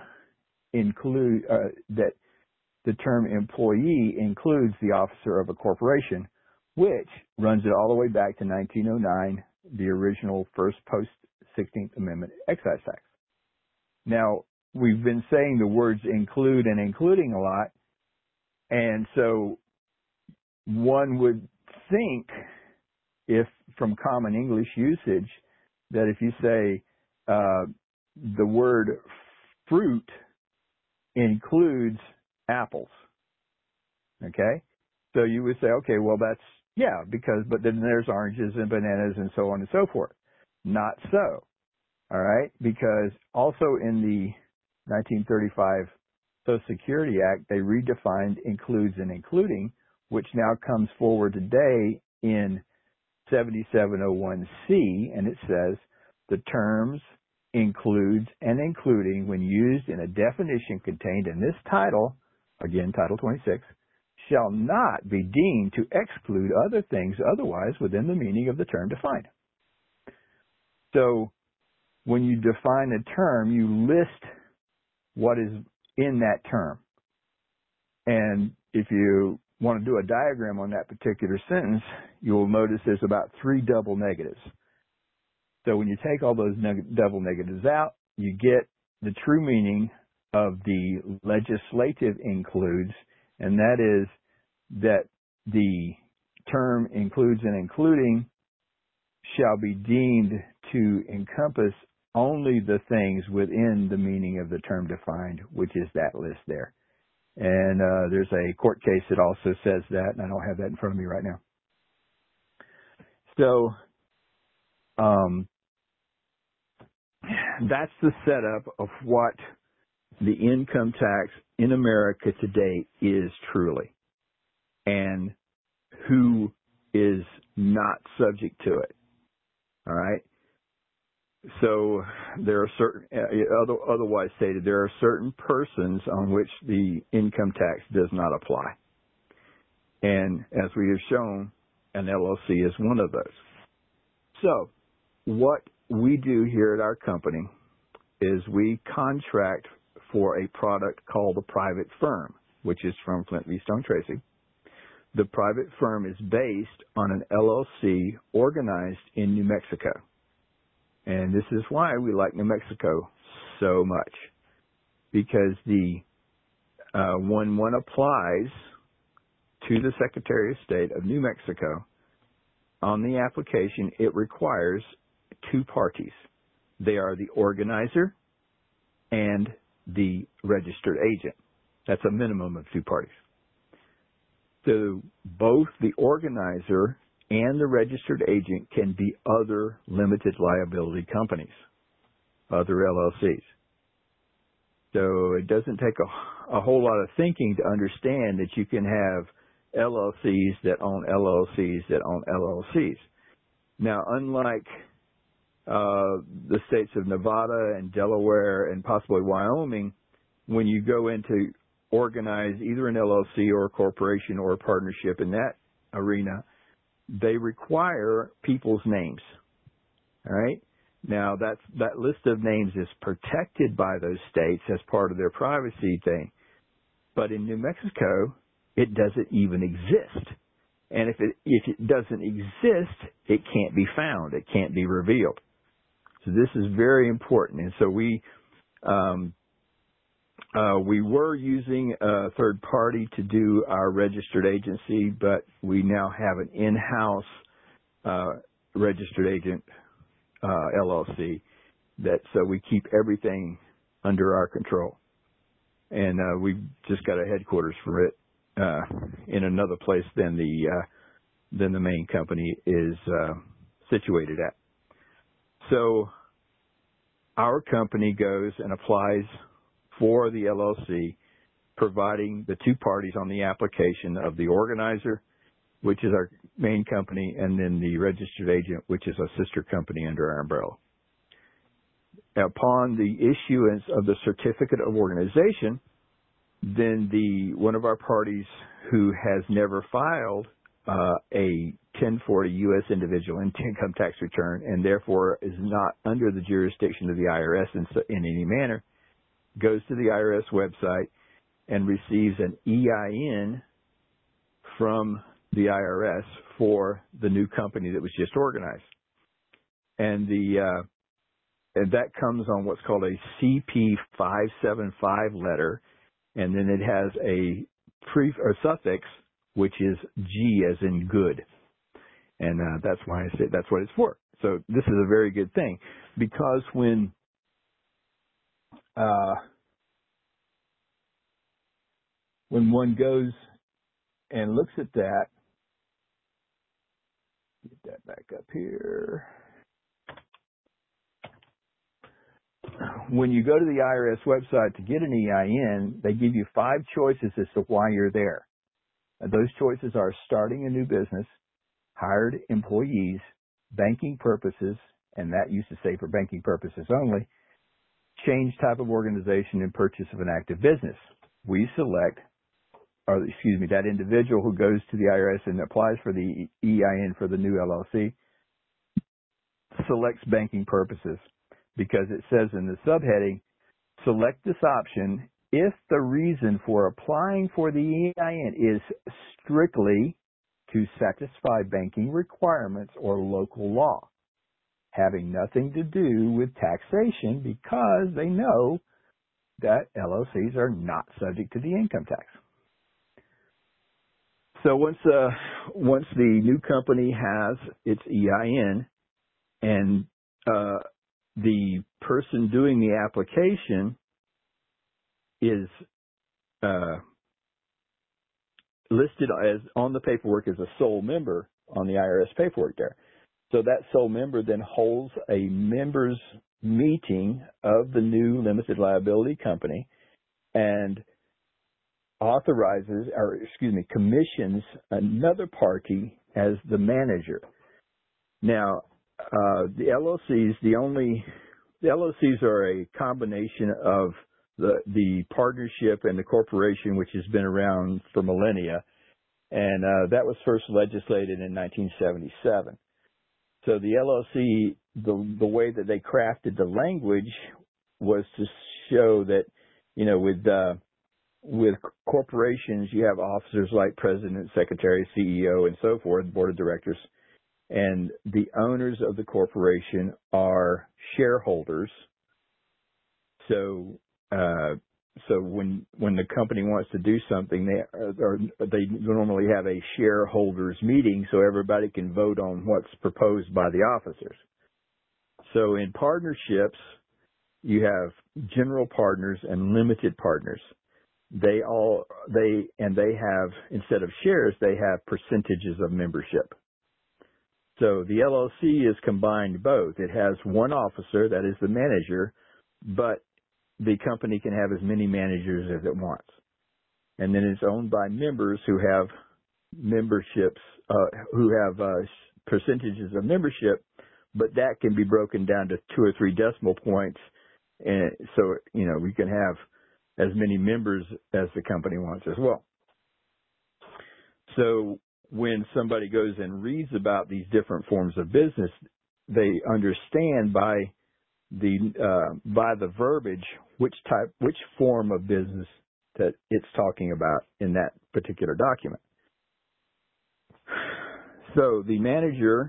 that the term employee includes the officer of a corporation, which runs it all the way back to 1909, the original first post-16th Amendment excise tax. Now, we've been saying the words include and including a lot, and so one would think, if from common English usage, that if you say the word fruit includes apples, okay? So you would say, okay, well that's, yeah, but then there's oranges and bananas and so on and so forth. Not so, all right? Because also in the 1935 Social Security Act, they redefined includes and including, which now comes forward today in 7701C, and it says the terms includes and including when used in a definition contained in this title, again, Title 26, shall not be deemed to exclude other things otherwise within the meaning of the term defined. So when you define a term, you list what is in that term. And if you want to do a diagram on that particular sentence, you'll notice there's about 3 double negatives. So when you take all those double negatives out, you get the true meaning of the legislative includes, and that is that the term includes and including shall be deemed to encompass only the things within the meaning of the term defined, which is that list there. And there's a court case that also says that, and I don't have that in front of me right now. So that's the setup of what the income tax in America today is truly, and who is not subject to it. All right. So there are certain, otherwise stated, there are certain persons on which the income tax does not apply. And as we have shown, an LLC is one of those. So what we do here at our company is we contract for a product called the private firm, which is from Flint V. Stone Tracy. The private firm is based on an LLC organized in New Mexico. And this is why we like New Mexico so much, because when one applies to the Secretary of State of New Mexico, on the application, it requires two parties. They are the organizer and the registered agent. That's a minimum of two parties. So both the organizer and the registered agent can be other limited liability companies, other LLCs. So it doesn't take a whole lot of thinking to understand that you can have LLCs that own LLCs that own LLCs. Now, unlike the states of Nevada and Delaware and possibly Wyoming, when you go into organize either an LLC or a corporation or a partnership in that arena, they require people's names. All right? Now, that list of names is protected by those states as part of their privacy thing. But in New Mexico, it doesn't even exist. And if it doesn't exist, it can't be found. It can't be revealed. So this is very important. And so we were using a third party to do our registered agency, but we now have an in-house registered agent LLC so we keep everything under our control. And we've just got a headquarters for it in another place than the main company is situated at. So our company goes and applies for the LLC, providing the two parties on the application of the organizer, which is our main company, and then the registered agent, which is a sister company under our umbrella. Upon the issuance of the certificate of organization, then one of our parties who has never filed a 1040 U.S. individual income tax return and therefore is not under the jurisdiction of the IRS in any manner, goes to the IRS website and receives an EIN from the IRS for the new company that was just organized. And that comes on what's called a CP-575 letter, and then it has a suffix, which is G as in good. And that's why I say that's what it's for. So this is a very good thing, because when one goes and looks at that, get that back up here. When you go to the IRS website to get an EIN, they give you 5 choices as to why you're there. Those choices are starting a new business, hired employees, banking purposes, and that used to say for banking purposes only, change type of organization, and purchase of an active business. We select, that individual who goes to the IRS and applies for the EIN for the new LLC selects banking purposes, because it says in the subheading, select this option if the reason for applying for the EIN is strictly to satisfy banking requirements or local law, having nothing to do with taxation, because they know that LLCs are not subject to the income tax. So once the new company has its EIN and the person doing the application is listed as on the paperwork as a sole member on the IRS paperwork there. So that sole member then holds a members meeting of the new limited liability company and commissions another party as the manager. Now, the LLCs are a combination of the partnership and the corporation, which has been around for millennia, and that was first legislated in 1977. So the LLC, the way that they crafted the language was to show that, you know, with corporations, you have officers like president, secretary, CEO, and so forth, board of directors, and the owners of the corporation are shareholders. So when the company wants to do something, they normally have a shareholders meeting so everybody can vote on what's proposed by the officers. So in partnerships, you have general partners and limited partners. They have, instead of shares, they have percentages of membership. So the LLC is combined both. It has one officer, that is the manager, but the company can have as many managers as it wants. And then it's owned by members who have memberships, percentages of membership, but that can be broken down to 2 or 3 decimal points. And so, you know, we can have as many members as the company wants as well. So when somebody goes and reads about these different forms of business, they understand by the verbiage which form of business that it's talking about in that particular document. So the manager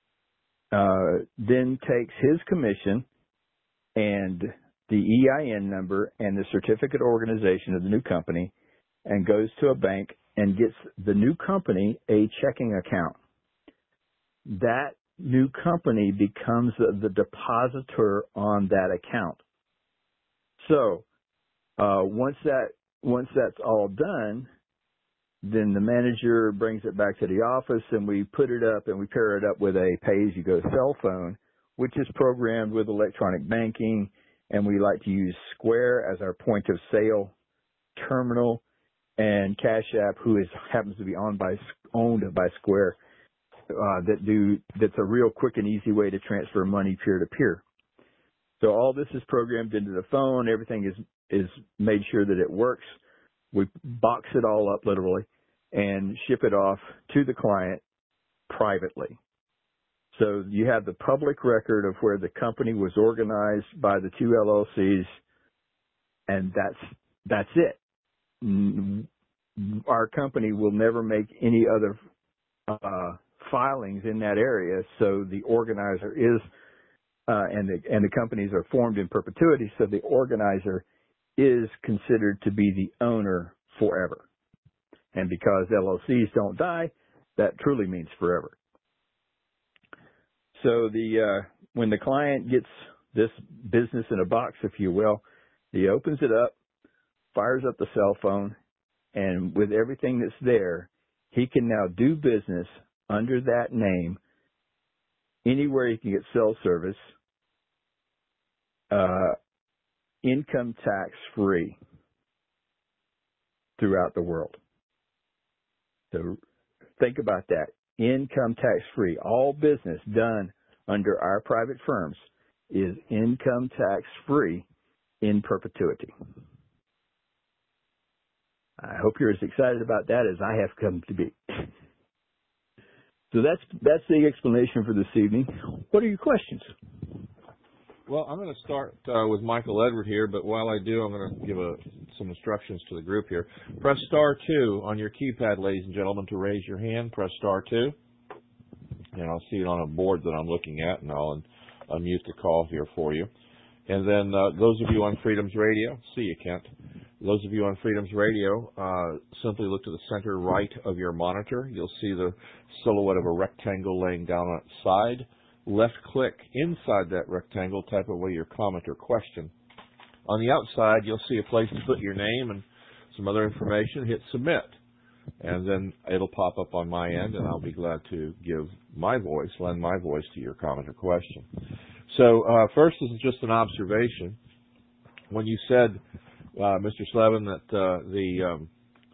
then takes his commission and the EIN number and the certificate of organization of the new company and goes to a bank and gets the new company a checking account. That new company becomes the depositor on that account. So once that's all done, then the manager brings it back to the office and we put it up and we pair it up with a pay-as-you-go cell phone, which is programmed with electronic banking, and we like to use Square as our point of sale terminal, and Cash App, who happens to be owned by Square, that's a real quick and easy way to transfer money peer to peer. So all this is programmed into the phone. Everything is made sure that it works. We box it all up literally and ship it off to the client privately. So you have the public record of where the company was organized by the 2 LLCs, and that's it. Our company will never make any other filings in that area, so the organizer is, and the companies are formed in perpetuity, so the organizer is considered to be the owner forever. And because LLCs don't die, that truly means forever. So when the client gets this business in a box, if you will, he opens it up, fires up the cell phone, and with everything that's there, he can now do business under that name anywhere he can get cell service, income tax free throughout the world. So think about that. Income tax free. All business done under our private firms is income tax free in perpetuity. I hope you're as excited about that as I have come to be. So that's the explanation for this evening. What are your questions? Well, I'm going to start with Michael Edward here, but while I do, I'm going to give some instructions to the group here. Press star 2 on your keypad, ladies and gentlemen, to raise your hand. Press star 2, and I'll see it on a board that I'm looking at, and I'll unmute the call here for you. And then those of you on Freedom's Radio, see you, Kent. Those of you on Freedoms Radio, simply look to the center right of your monitor. You'll see the silhouette of a rectangle laying down on its side. Left-click inside that rectangle, type away your comment or question. On the outside, you'll see a place to put your name and some other information. Hit Submit, and then it'll pop up on my end, and I'll be glad to lend my voice to your comment or question. So first, this is just an observation. When you said, Mr. Slevin, that the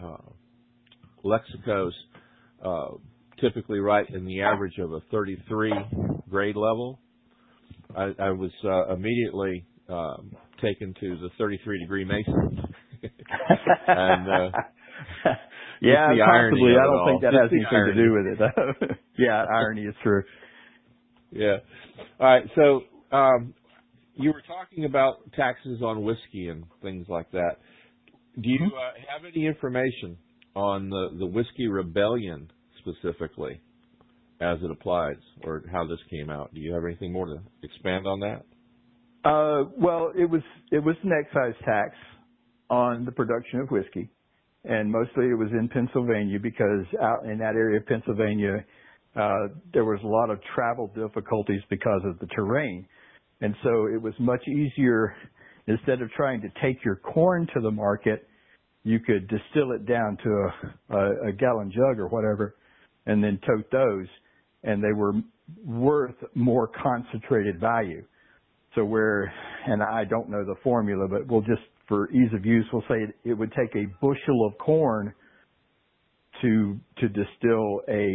lexicos typically write in the average of a 33 grade level, I was immediately taken to the 33-degree Mason. And yeah, possibly. I don't think that has anything to do with it. Yeah, irony is true. Yeah. All right. So you were talking about taxes on whiskey and things like that. Do you have any information on the Whiskey Rebellion specifically as it applies, or how this came out? Do you have anything more to expand on that? Well, it was an excise tax on the production of whiskey, and mostly it was in Pennsylvania, because out in that area of Pennsylvania, there was a lot of travel difficulties because of the terrain. And so it was much easier, instead of trying to take your corn to the market, you could distill it down to a gallon jug or whatever, and then tote those, and they were worth more concentrated value. So and I don't know the formula, but we'll just, for ease of use, we'll say it would take a bushel of corn to distill a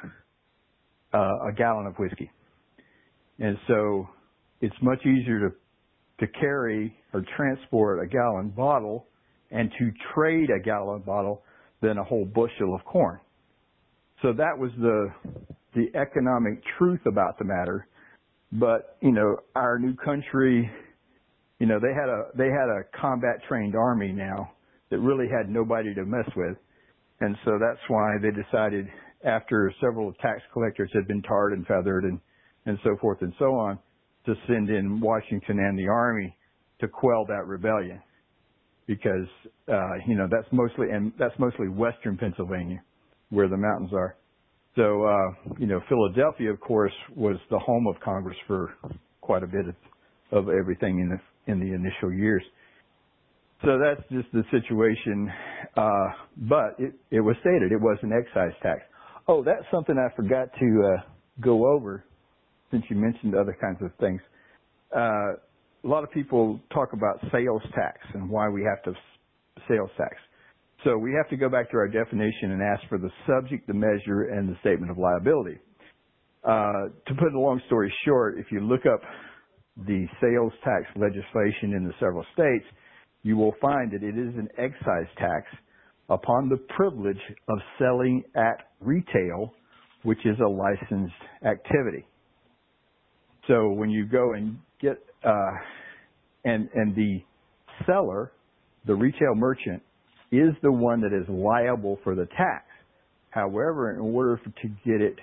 gallon of whiskey. And so it's much easier to carry or transport a gallon bottle and to trade a gallon bottle than a whole bushel of corn. So that was the economic truth about the matter. But, our new country, they had a combat trained army now that really had nobody to mess with. And so that's why they decided, after several tax collectors had been tarred and feathered and so forth and so on, to send in Washington and the Army to quell that rebellion. Because, that's mostly western Pennsylvania, where the mountains are. So, Philadelphia, of course, was the home of Congress for quite a bit of everything in the initial years. So that's just the situation. But it was stated it was an excise tax. Oh, that's something I forgot to go over, since you mentioned other kinds of things. A lot of people talk about sales tax and why we have to sales tax. So we have to go back to our definition and ask for the subject, the measure, and the statement of liability. To put a long story short, if you look up the sales tax legislation in the several states, you will find that it is an excise tax upon the privilege of selling at retail, which is a licensed activity. So when you go and get, and the seller, the retail merchant, is the one that is liable for the tax. However, in order to get it,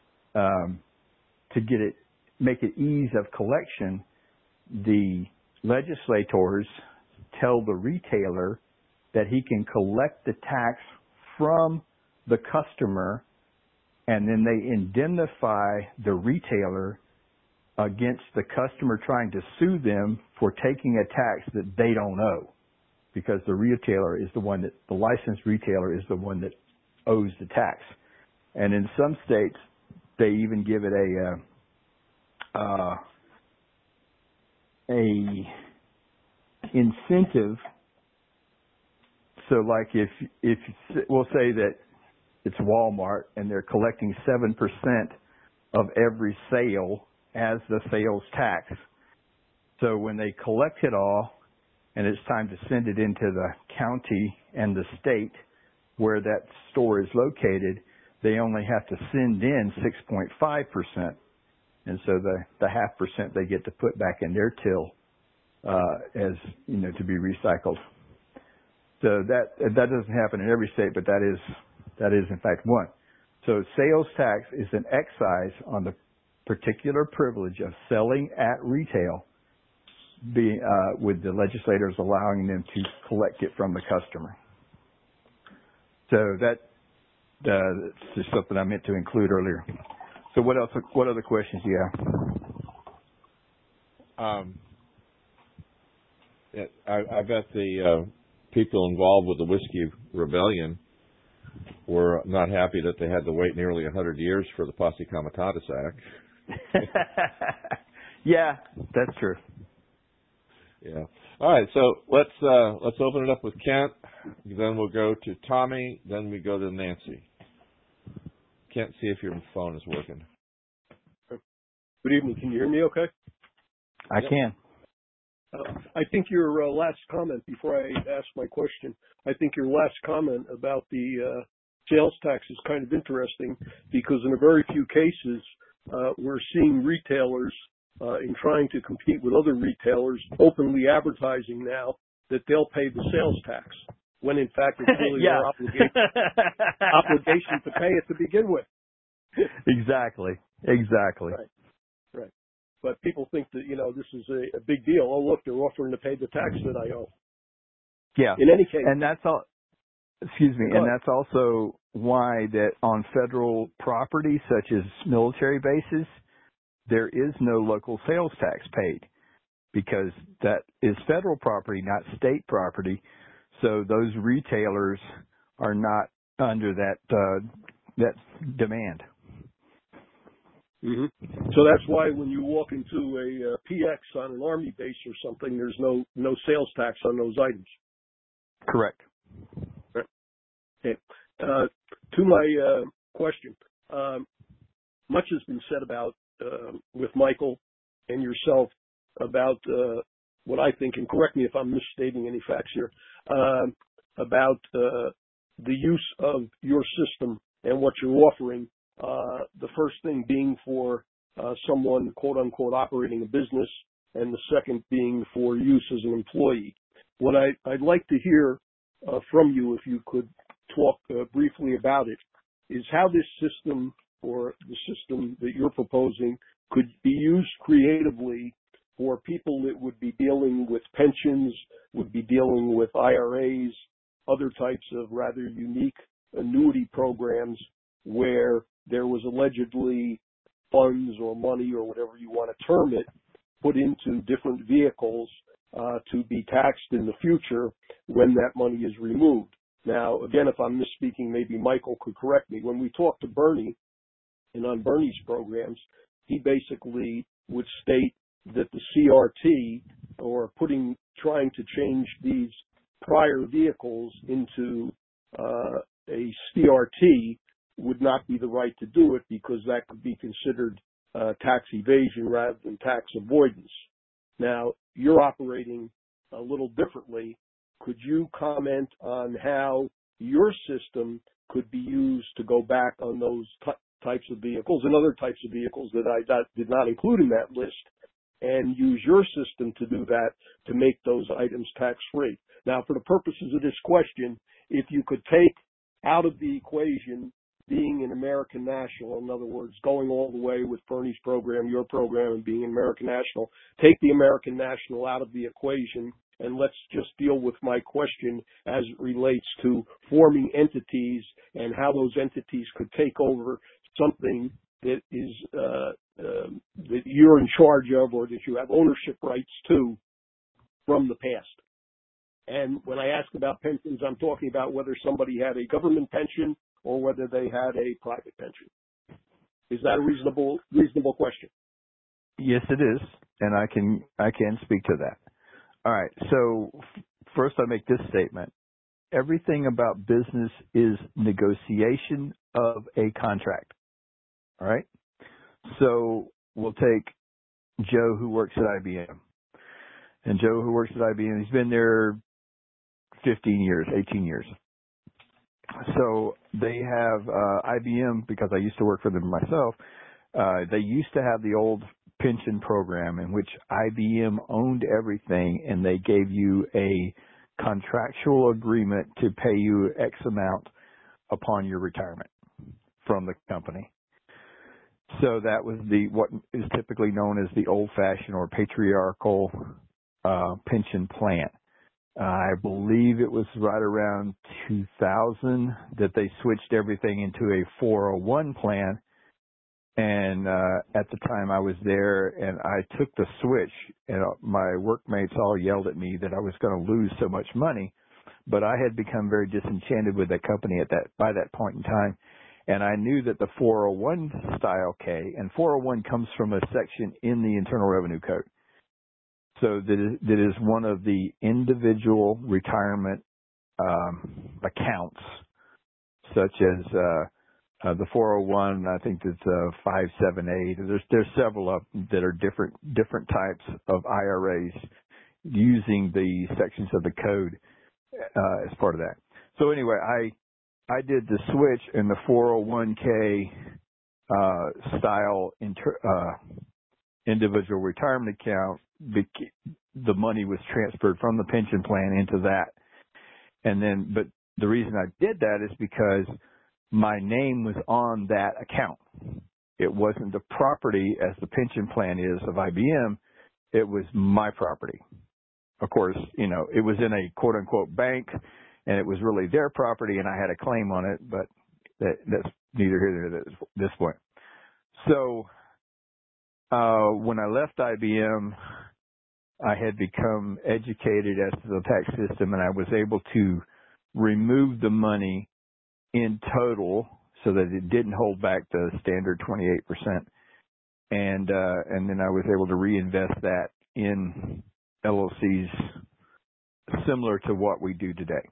make it ease of collection, the legislators tell the retailer that he can collect the tax from the customer, and then they indemnify the retailer against the customer trying to sue them for taking a tax that they don't owe, because the retailer is the licensed retailer is the one that owes the tax. And in some states, they even give it a incentive. So like if we'll say that it's Walmart and they're collecting 7% of every sale as the sales tax. So when they collect it all and it's time to send it into the county and the state where that store is located, they only have to send in 6.5%. And so the 0.5% they get to put back in their till, to be recycled. So that doesn't happen in every state, but that is in fact one. So sales tax is an excise on the particular privilege of selling at retail, with the legislators allowing them to collect it from the customer. So that's just something I meant to include earlier. So what else? What other questions do you have? I bet the people involved with the Whiskey Rebellion were not happy that they had to wait nearly 100 years for the Posse Comitatus Act. Yeah, that's true. Yeah. All right. So let's open it up with Kent. Then we'll go to Tommy. Then we go to Nancy. Kent, see if your phone is working. Good evening. Can you hear me okay? I can. I think your last comment, before I ask my question, I think your last comment about the sales tax is kind of interesting because in a very few cases, we're seeing retailers in trying to compete with other retailers openly advertising now that they'll pay the sales tax when in fact it's really their obligation to pay it to begin with. Exactly. Right. But people think that, this is a big deal. Oh, look, they're offering to pay the tax that I owe. Yeah. In any case. And that's all. Excuse me. And that's also why that on federal property, such as military bases, there is no local sales tax paid because that is federal property, not state property. So those retailers are not under that demand. Mm-hmm. So that's why when you walk into a PX on an Army base or something, there's no sales tax on those items. Correct. Right. Okay. To my question, much has been said about with Michael and yourself about what I think, and correct me if I'm misstating any facts here, about the use of your system and what you're offering. The first thing being for someone, quote unquote, operating a business, and the second being for use as an employee. What I'd like to hear from you, if you could talk briefly about it, is how this system or the system that you're proposing could be used creatively for people that would be dealing with pensions, would be dealing with IRAs, other types of rather unique annuity programs where there was allegedly funds or money or whatever you want to term it put into different vehicles to be taxed in the future when that money is removed. Now, again, if I'm misspeaking, maybe Michael could correct me. When we talked to Bernie, and on Bernie's programs, he basically would state that the CRT or trying to change these prior vehicles into a CRT would not be the right to do it because that could be considered tax evasion rather than tax avoidance. Now, you're operating a little differently. Could you comment on how your system could be used to go back on those types of vehicles and other types of vehicles that I did not include in that list and use your system to do that to make those items tax-free? Now, for the purposes of this question, if you could take out of the equation being an American national, in other words, going all the way with Bernie's program, your program, and being an American national, take the American national out of the equation, and let's just deal with my question as it relates to forming entities and how those entities could take over something that is that you're in charge of or that you have ownership rights to from the past. And when I ask about pensions, I'm talking about whether somebody had a government pension or whether they had a private pension. Is that a reasonable question? Yes, it is, and I can speak to that. All right. So first, I make this statement: everything about business is negotiation of a contract. All right. So we'll take Joe, who works at IBM, and Joe, who works at IBM, he's been there 15 years, 18 years. So they have IBM, because I used to work for them myself, they used to have the old pension program in which IBM owned everything and they gave you a contractual agreement to pay you X amount upon your retirement from the company. So that was what is typically known as the old-fashioned or patriarchal pension plan. I believe it was right around 2000 that they switched everything into a 401 plan. And at the time I was there and I took the switch, and my workmates all yelled at me that I was going to lose so much money. But I had become very disenchanted with the company by that point in time. And I knew that the 401 style K, and 401 comes from a section in the Internal Revenue Code. So that is one of the individual retirement accounts, such as the 401. I think it's 578. There's several of them that are different types of IRAs using the sections of the code as part of that. So anyway, I did the switch in the 401k style individual retirement account. The money was transferred from the pension plan into that. And then, but the reason I did that is because my name was on that account. It wasn't the property as the pension plan is of IBM. It was my property. Of course, it was in a quote unquote bank, and it was really their property, and I had a claim on it, but that's neither here nor there at this point. So when I left IBM, I had become educated as to the tax system, and I was able to remove the money in total so that it didn't hold back the standard 28%. And then I was able to reinvest that in LLCs similar to what we do today.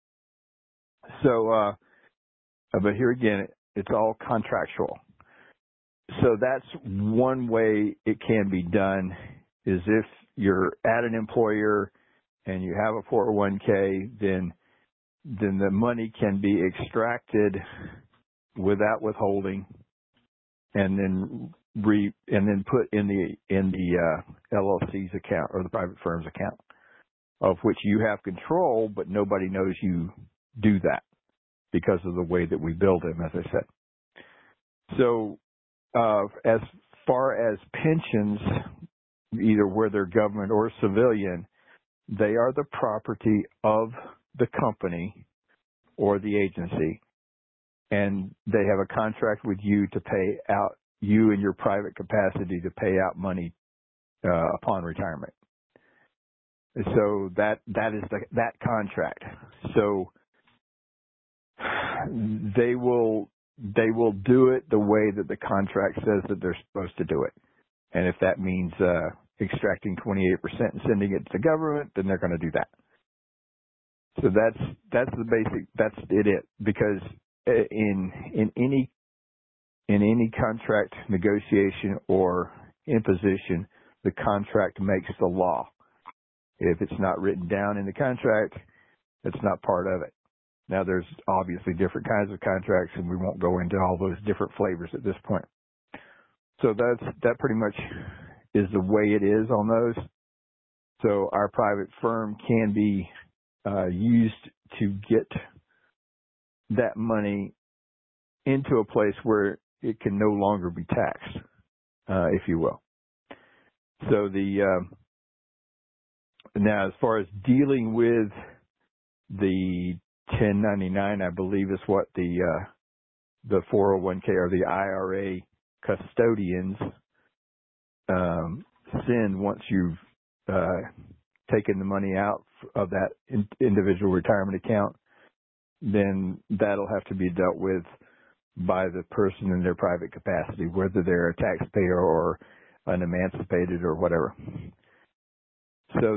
So, but here again, it's all contractual. So that's one way it can be done, is if you're at an employer and you have a 401k, then the money can be extracted without withholding and then put in the LLC's account or the private firm's account, of which you have control, but nobody knows you do that because of the way that we build them, as I said. So as far as pensions, either where they're government or civilian, they are the property of the company or the agency, and they have a contract with you to pay out, you in your private capacity to pay out money upon retirement. So that is that contract. So they will do it the way that the contract says that they're supposed to do it. And if that means extracting 28% and sending it to the government, then they're going to do that. So that's the basic. That's it. Because in any contract negotiation or imposition, the contract makes the law. If it's not written down in the contract, it's not part of it. Now, there's obviously different kinds of contracts, and we won't go into all those different flavors at this point. So that pretty much is the way it is on those. So our private firm can be used to get that money into a place where it can no longer be taxed, if you will. So now as far as dealing with the 1099, I believe is what the 401k or the IRA custodians send once you've taken the money out of that individual retirement account, then that'll have to be dealt with by the person in their private capacity, whether they're a taxpayer or an emancipated or whatever. So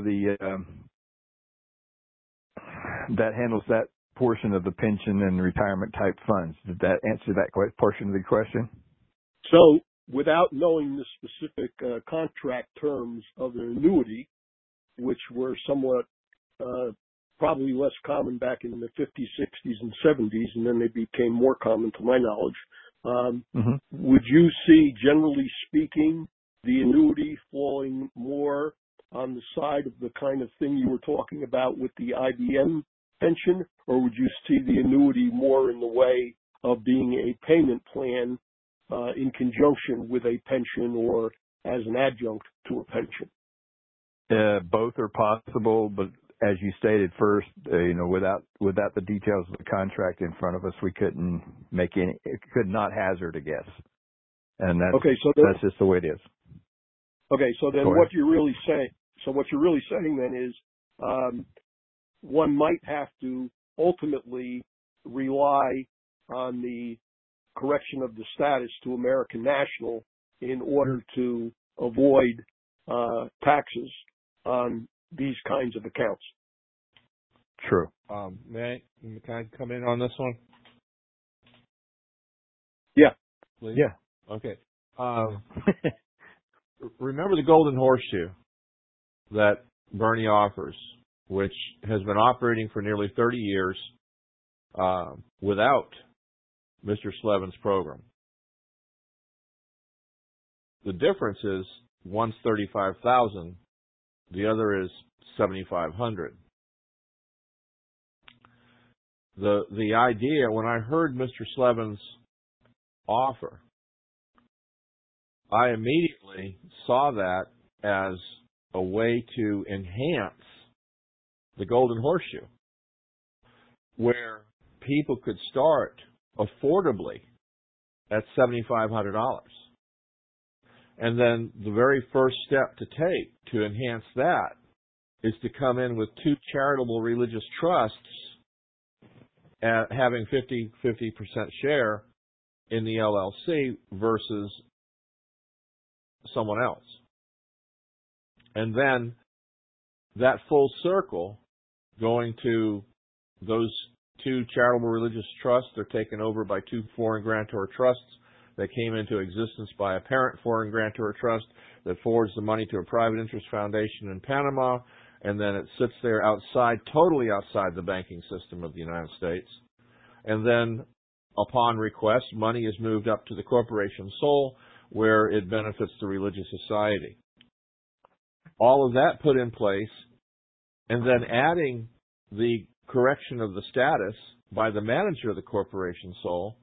that handles that portion of the pension and retirement type funds. Did that answer that portion of the question? So without knowing the specific contract terms of an annuity, which were somewhat probably less common back in the 50s, 60s, and 70s, and then they became more common to my knowledge, would you see, generally speaking, the annuity falling more on the side of the kind of thing you were talking about with the IBM pension, or would you see the annuity more in the way of being a payment plan in conjunction with a pension or as an adjunct to a pension? Both are possible, but as you stated first, without the details of the contract in front of us, we could not hazard a guess. And that's just the way it is. Okay, so then what you're really saying then is one might have to ultimately rely on the correction of the status to American National in order to avoid taxes on these kinds of accounts. True. Can I come in on this one? Yeah. Please? Yeah. Okay. Remember the Golden Horseshoe that Bernie offers, which has been operating for nearly 30 years without Mr. Slevin's program. The difference is one's $35,000, the other is $7,500. The idea, when I heard Mr. Slevin's offer, I immediately saw that as a way to enhance the Golden Horseshoe, where people could start affordably at $7,500. And then the very first step to take to enhance that is to come in with two charitable religious trusts at having 50% share in the LLC versus someone else. And then that full circle going to those two charitable religious trusts are taken over by two foreign grantor trusts that came into existence by a parent foreign grantor trust that forwards the money to a private interest foundation in Panama, and then it sits there totally outside the banking system of the United States. And then upon request, money is moved up to the corporation sole, where it benefits the religious society. All of that put in place, and then adding the correction of the status by the manager of the corporation sole,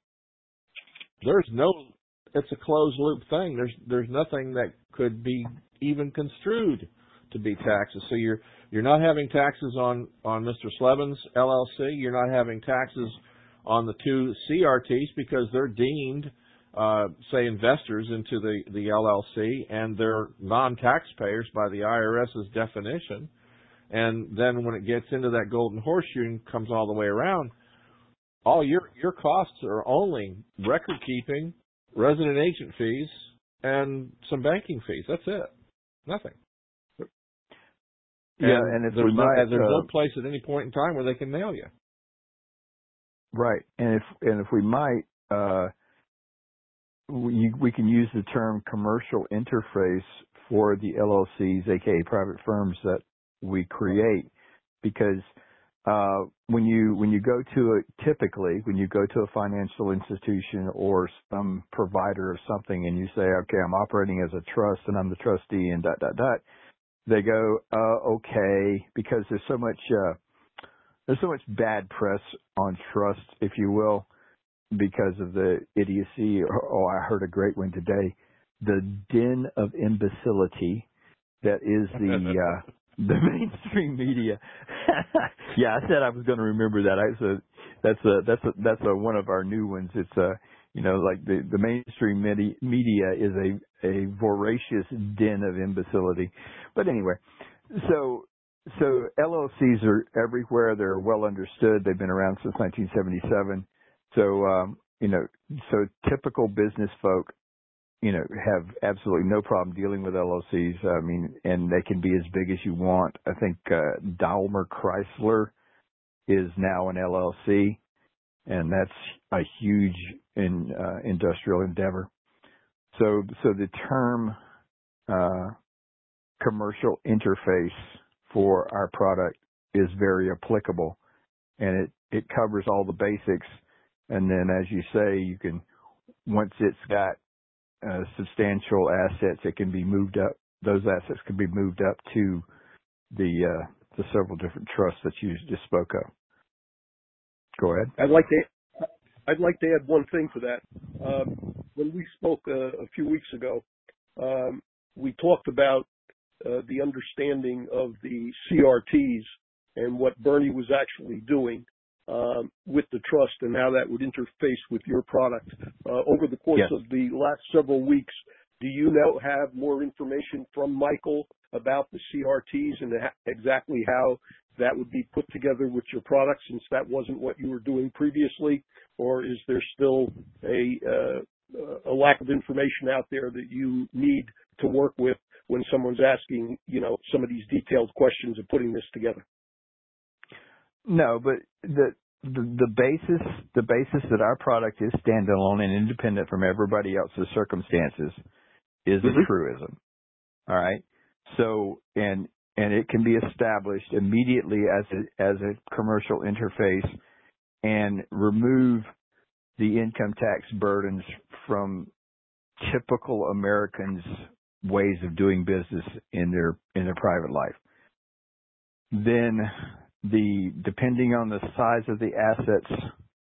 it's a closed loop thing. There's nothing that could be even construed to be taxes. So you're not having taxes on Mr. Slevin's LLC. You're not having taxes on the two CRTs because they're deemed, say, investors into the LLC, and they're non-taxpayers by the IRS's definition. And then when it gets into that Golden Horseshoe and comes all the way around, all your costs are only record keeping, resident agent fees, and some banking fees. That's it. Nothing. Yeah, and if there's no place at any point in time where they can nail you. Right, and if we might, we can use the term commercial interface for the LLCs, aka private firms that we create, because when you go to a financial institution or some provider of something, and you say, okay, I'm operating as a trust and I'm the trustee and ... they go, okay, because there's so much bad press on trust, if you will, because of the idiocy. Oh, I heard a great one today. The den of imbecility that is the mainstream media. Yeah, I said I was going to remember that. That's one of our new ones. It's like the mainstream media is a voracious den of imbecility. But anyway, so LLCs are everywhere. They're well understood. They've been around since 1977. So typical business folk, have absolutely no problem dealing with LLCs. I mean, and they can be as big as you want. I think Daimler Chrysler is now an LLC, and that's a huge industrial endeavor. So the term commercial interface for our product is very applicable, and it covers all the basics. And then, as you say, you can, once it's got substantial assets, it can be moved up. Those assets can be moved up to the several different trusts that you just spoke of. Go ahead. I'd like to add one thing to that. When we spoke a few weeks ago, we talked about the understanding of the CRTs and what Bernie was actually doing with the trust and how that would interface with your product. Over the course of the last several weeks, do you now have more information from Michael about the CRTs and exactly how that would be put together with your product, since that wasn't what you were doing previously? Or is there still a lack of information out there that you need to work with when someone's asking, some of these detailed questions of putting this together? No, but the basis that our product is standalone and independent from everybody else's circumstances is a truism. All right. So, and it can be established immediately as a commercial interface and remove the income tax burdens from typical Americans' ways of doing business in their private life. Then depending on the size of the assets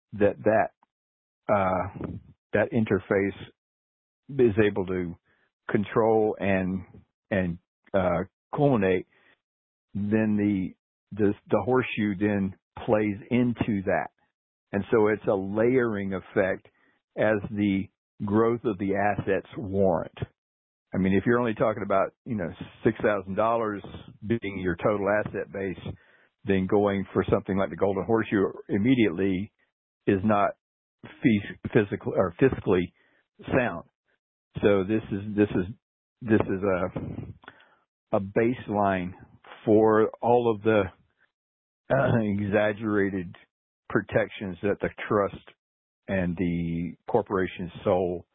that interface is able to control and culminate, then the horseshoe then plays into that. And so it's a layering effect as the growth of the assets warrant. I mean, if you're only talking about, $6,000 being your total asset base, then going for something like the Golden Horseshoe immediately is not physically or fiscally sound. So this is a baseline for all of the exaggerated protections that the trust and the corporation's sole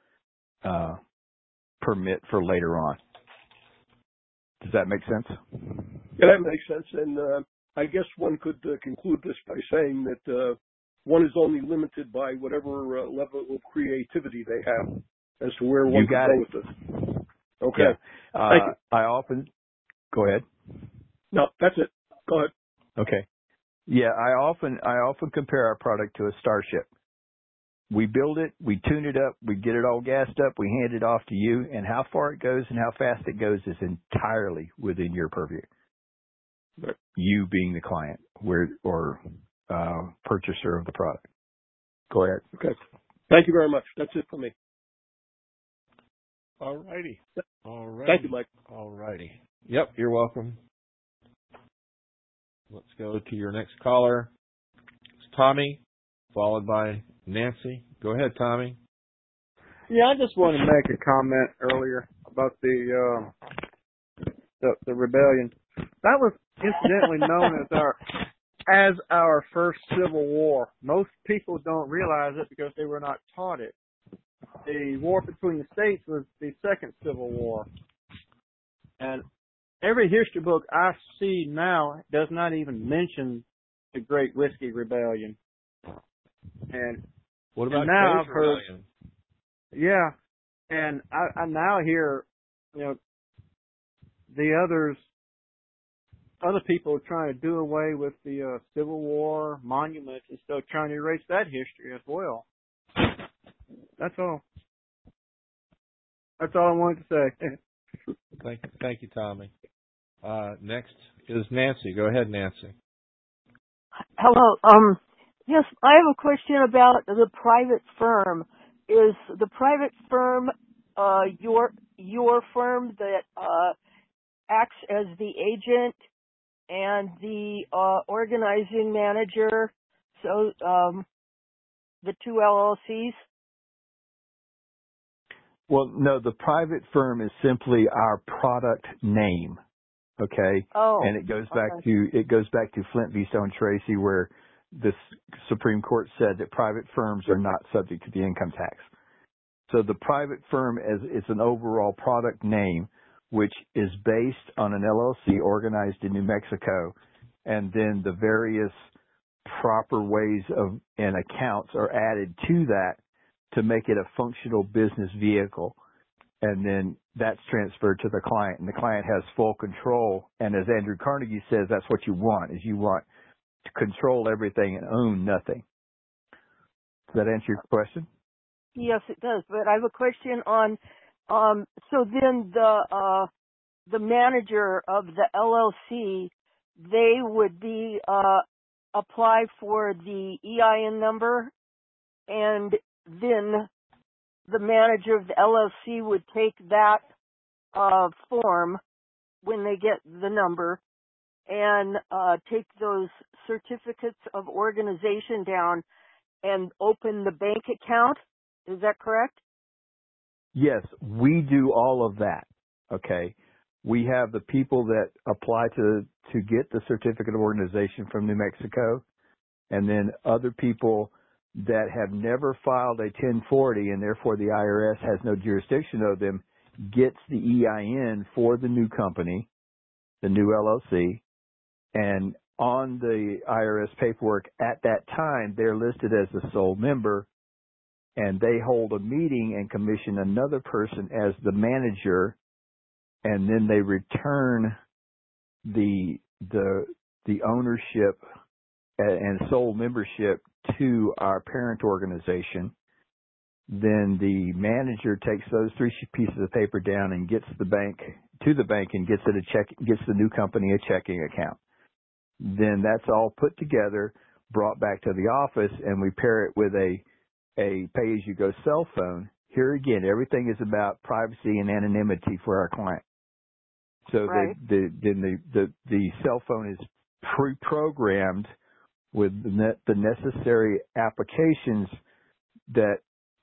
permit for later on. Does that make sense? Yeah, that makes sense. And I guess one could conclude this by saying that one is only limited by whatever level of creativity they have as to where one can go with this. Okay. Yeah. I often go ahead. No, that's it. Go ahead. Okay. Yeah, I often compare our product to a starship. We build it, we tune it up, we get it all gassed up, we hand it off to you, and how far it goes and how fast it goes is entirely within your purview. Right. You being the client or purchaser of the product. Go ahead. Okay. Thank you very much. That's it for me. All righty. Thank you, Mike. All righty. Yep, you're welcome. Let's go to your next caller. It's Tommy, followed by Nancy. Go ahead, Tommy. Yeah, I just wanted to make a comment earlier about the rebellion. That was incidentally known as our first Civil War. Most people don't realize it because they were not taught it. The war between the states was the second Civil War. And every history book I see now does not even mention the Great Whiskey Rebellion. And what about now Coe's Rebellion? Yeah, and I now hear, the other people trying to do away with the Civil War monuments and stuff, trying to erase that history as well. That's all. That's all I wanted to say. Thank you, Tommy. Next is Nancy. Go ahead, Nancy. Hello. Yes, I have a question about the private firm. Is the private firm your firm that acts as the agent and the organizing manager? So the two LLCs? Well, no, the private firm is simply our product name. Okay. Oh. And it goes back to Flint v. Stone Tracy, where the Supreme Court said that private firms are not subject to the income tax. So the private firm is an overall product name, which is based on an LLC organized in New Mexico, and then the various proper ways and accounts are added to that to make it a functional business vehicle. And then that's transferred to the client, and the client has full control. And as Andrew Carnegie says, that's what you want, is you want to control everything and own nothing. Does that answer your question? Yes, it does. But I have a question on, so then the the manager of the LLC, they would be apply for the EIN number, and then the manager of the LLC would take that form when they get the number and take those certificates of organization down and open the bank account. Is that correct? Yes, we do all of that. Okay. We have the people that apply to get the certificate of organization from New Mexico, and then other people that have never filed a 1040 and therefore the IRS has no jurisdiction over them gets the EIN for the new company, the new LLC, and on the IRS paperwork at that time, they're listed as the sole member, and they hold a meeting and commission another person as the manager, and then they return the ownership and sole membership to our parent organization. Then the manager takes those 3 pieces of paper down and gets to the bank and gets the new company a checking account. Then that's all put together, brought back to the office, and we pair it with a pay-as-you-go cell phone. Here again, everything is about privacy and anonymity for our client. So right. the cell phone is pre-programmed with the necessary applications that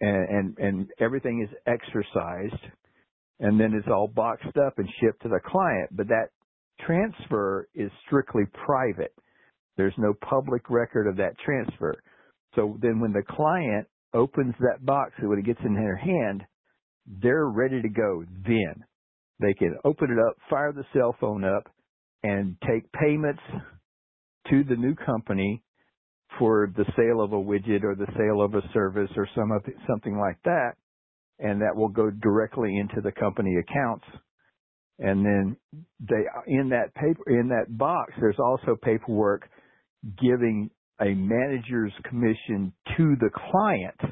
and everything is exercised, and then it's all boxed up and shipped to the client. But that transfer is strictly private. There's no public record of that transfer. So then when the client opens that box, when it gets in their hand, they're ready to go then. They can open it up, fire the cell phone up, and take payments to the new company for the sale of a widget or the sale of a service or something like that, and that will go directly into the company accounts. And then in that box, there's also paperwork giving a manager's commission to the client,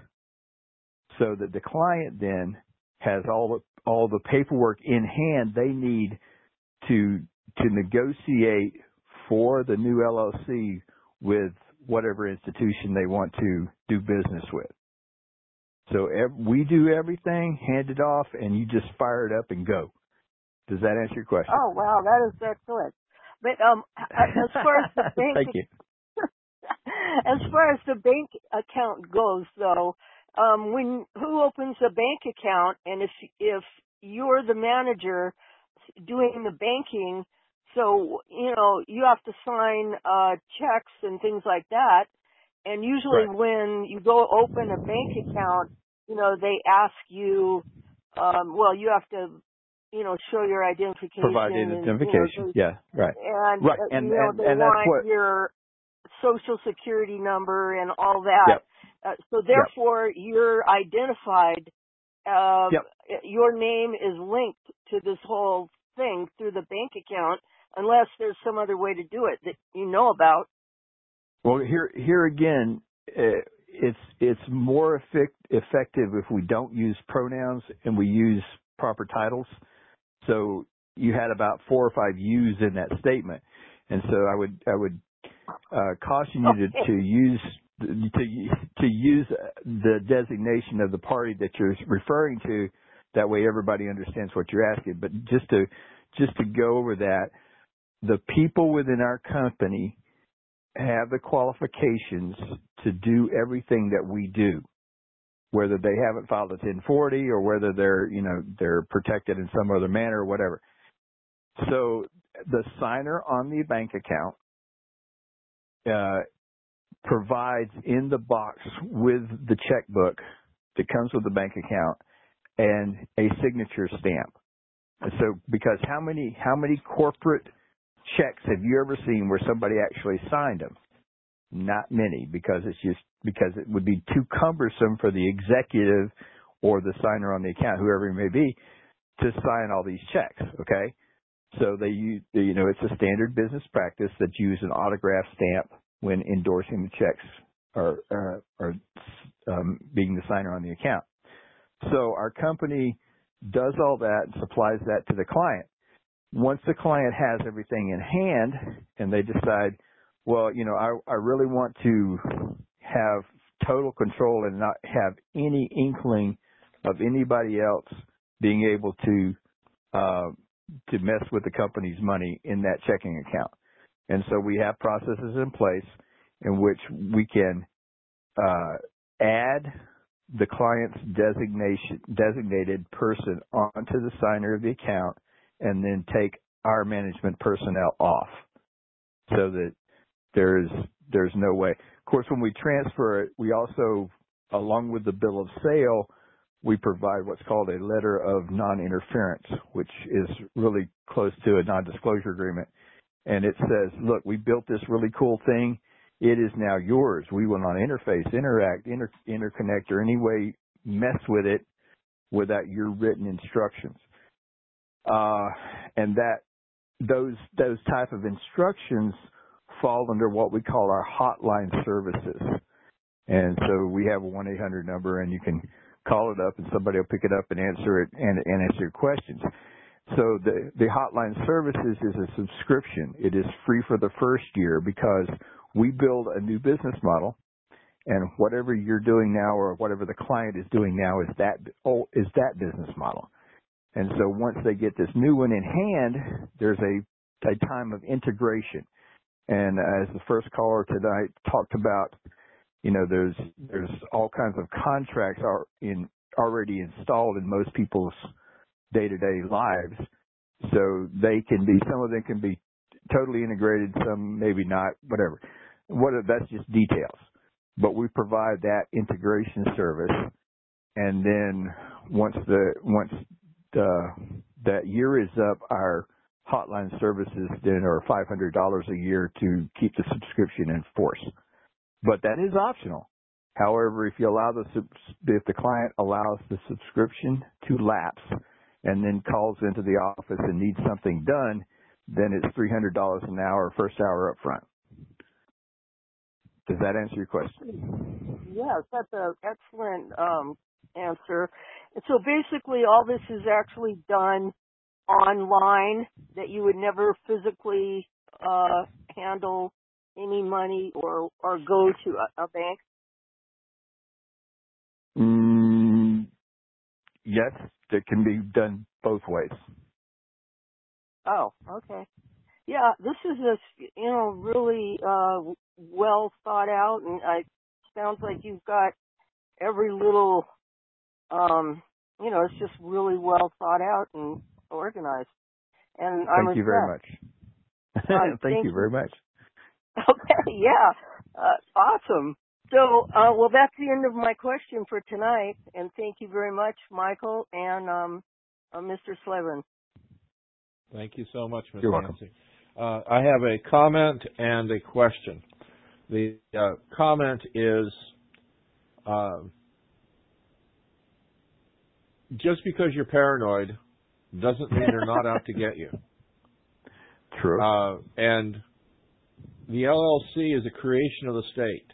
so that the client then has all the paperwork in hand they need to negotiate for the new LLC with whatever institution they want to do business with. So we do everything, hand it off, and you just fire it up and go. Does that answer your question? Oh, wow, that is excellent. But as far as the bank, thank you. As far as the bank account goes, though, who opens a bank account, and if you're the manager doing the banking, so you have to sign checks and things like that. And usually, right. when you go open a bank account, they ask you, you have to, show your identification. Provide identification. Yeah, right. And, right. They and want your social security number and all that. Yep. So therefore, you're identified. Yep. Your name is linked to this whole thing through the bank account, unless there's some other way to do it that you know about. Well, here again, it's more effective if we don't use pronouns and we use proper titles. So you had about 4 or 5 yous in that statement, and so I would caution you to use the designation of the party that you're referring to. That way, everybody understands what you're asking. But just to go over that, the people within our company have the qualifications to do everything that we do, whether they haven't filed a 1040 or whether they're protected in some other manner or whatever. So the signer on the bank account provides in the box with the checkbook that comes with the bank account and a signature stamp. And so, because how many corporate checks have you ever seen where somebody actually signed them? Not many, because it would be too cumbersome for the executive or the signer on the account, whoever it may be, to sign all these checks. Okay, so they use, it's a standard business practice that you use an autograph stamp when endorsing the checks or being the signer on the account. So our company does all that and supplies that to the client. once the client has everything in hand and they decide, well, I really want to have total control and not have any inkling of anybody else being able to mess with the company's money in that checking account. And so we have processes in place in which we can add the client's designated person onto the signer of the account and then take our management personnel off so that there's no way. Of course, when we transfer it, we also, along with the bill of sale, we provide what's called a letter of non-interference, which is really close to a non-disclosure agreement. And it says, look, we built this really cool thing. It is now yours. We will not interface, interact, interconnect, or any way mess with it without your written instructions. And that those type of instructions fall under what we call our hotline services. And so we have a 1-800 number, and you can call it up, and somebody will pick it up and answer it and answer your questions. So the hotline services is a subscription. It is free for the first year because we build a new business model, and whatever you're doing now or whatever the client is doing now is that business model. And so once they get this new one in hand, there's a time of integration. And as the first caller tonight talked about, there's all kinds of contracts already installed in most people's day-to-day lives. So some of them can be totally integrated, some maybe not, whatever. That's just details. But we provide that integration service, and then once that year is up, our hotline services then are $500 a year to keep the subscription in force. But that is optional. However, if the client allows the subscription to lapse and then calls into the office and needs something done, then it's $300 an hour, first hour up front. Does that answer your question? Yes, that's an excellent answer. And so basically all this is actually done online, that you would never physically handle any money or go to a bank? Yes, it can be done both ways. Oh, okay. Yeah, this is really well thought out, and it sounds like you've got every little, it's just really well thought out and organized. And Thank you very much. Thank you very much. Okay, yeah, awesome. So, that's the end of my question for tonight, and thank you very much, Michael and Mr. Slevin. Thank you so much, Ms. You're Nancy. I have a comment and a question. The comment is, just because you're paranoid doesn't mean they're not out to get you. True. And the LLC is a creation of the state.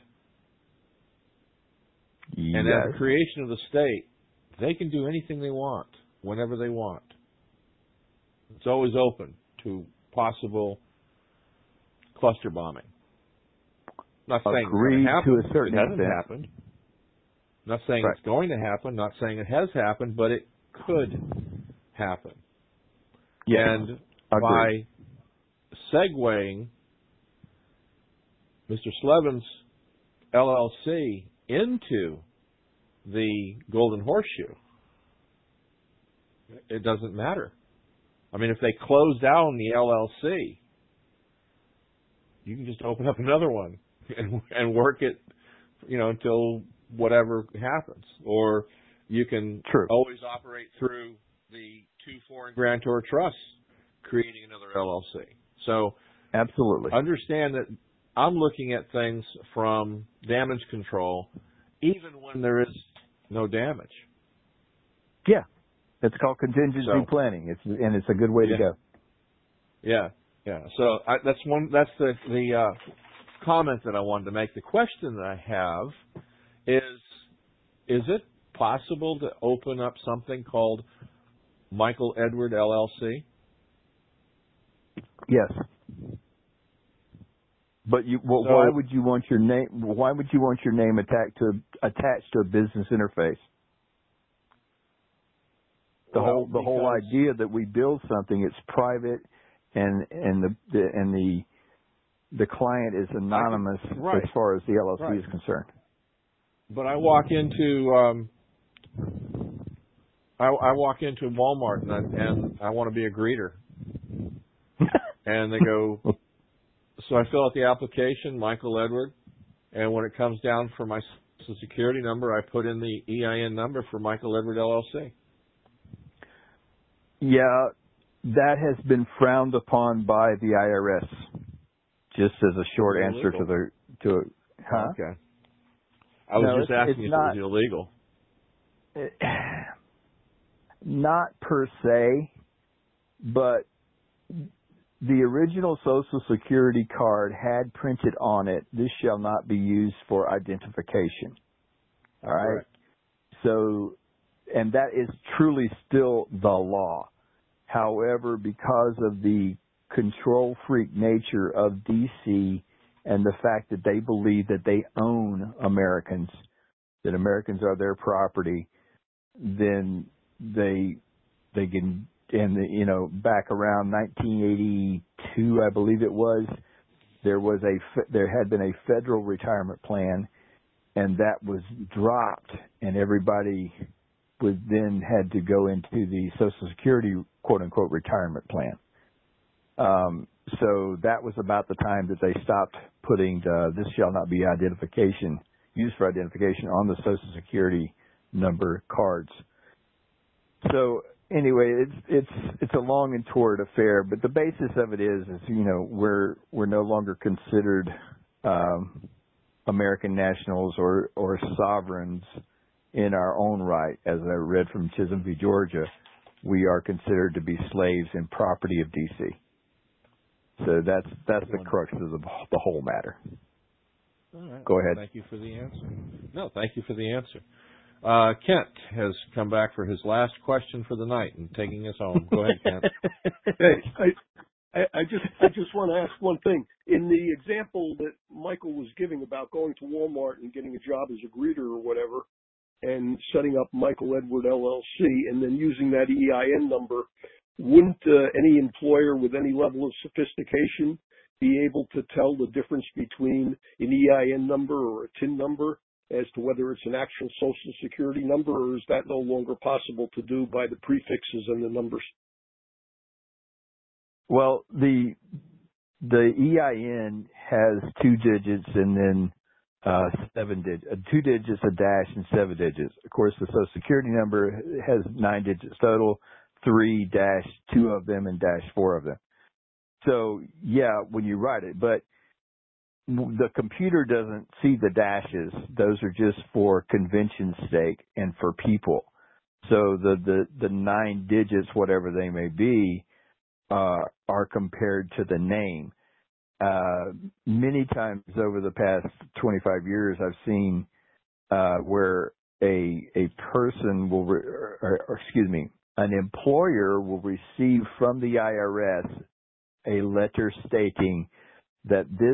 Yes. And as a creation of the state, they can do anything they want, whenever they want. It's always open to possible cluster bombing. Not saying it's going to happen. To a certain it hasn't extent. happened. Not saying Right. it's going to happen. Not saying it has happened, but it could happen. Yes. And by segueing Mr. Slevin's LLC into the Golden Horseshoe, it doesn't matter. I mean, if they close down the LLC, you can just open up another one and work it, until whatever happens. Or you can always operate through the 2 foreign grantor trusts, creating another LLC. So absolutely understand that I'm looking at things from damage control, even when there is no damage. Yeah. It's called contingency planning. It's a good way to go. Yeah, yeah. So that's the comment that I wanted to make. The question that I have is it possible to open up something called Michael Edward LLC? Yes. But why would you want your name? Why would you want your name attached to a business interface? The whole idea that we build something, it's private, and the client is anonymous as far as the LLC is concerned. But I walk into Walmart and I want to be a greeter, and they go. So I fill out the application, Michael Edward, and when it comes down for my Social Security number, I put in the EIN number for Michael Edward LLC. Yeah, that has been frowned upon by the IRS. Just as a short answer to huh? Okay. I was just asking if it was illegal. Not per se, but the original Social Security card had printed on it, "This shall not be used for identification." All right? Correct. So, and that is truly still the law. However, because of the control freak nature of DC and the fact that they believe that they own Americans, that Americans are their property, then they can, and back around 1982, I believe it was, there had been a federal retirement plan, and that was dropped, and everybody had to go into the Social Security quote unquote retirement plan. So that was about the time that they stopped putting "This shall not be used for identification" on the Social Security number cards. So anyway, it's a long and torrid affair, but the basis of it is we're no longer considered American nationals or sovereigns in our own right. As I read from Chisholm v. Georgia, we are considered to be slaves and property of DC. So that's the crux of the whole matter. All right. Go ahead. Thank you for the answer. No, thank you for the answer. Kent has come back for his last question for the night and taking us home. Go ahead, Kent. Hey, I just want to ask one thing. In the example that Michael was giving about going to Walmart and getting a job as a greeter or whatever, and setting up Michael Edward LLC, and then using that EIN number, wouldn't any employer with any level of sophistication be able to tell the difference between an EIN number or a TIN number as to whether it's an actual Social Security number, or is that no longer possible to do by the prefixes and the numbers? Well, the EIN has 2 digits and then 7 digits, 2 digits, a dash, and 7 digits. Of course, the Social Security number has 9 digits total, 3 dash 2 of them and dash 4 of them. So yeah, when you write it, but the computer doesn't see the dashes. Those are just for convention's sake and for people. So the 9 digits, whatever they may be, are compared to the name. Many times over the past 25 years, I've seen where a person will, an employer will receive from the IRS a letter stating that this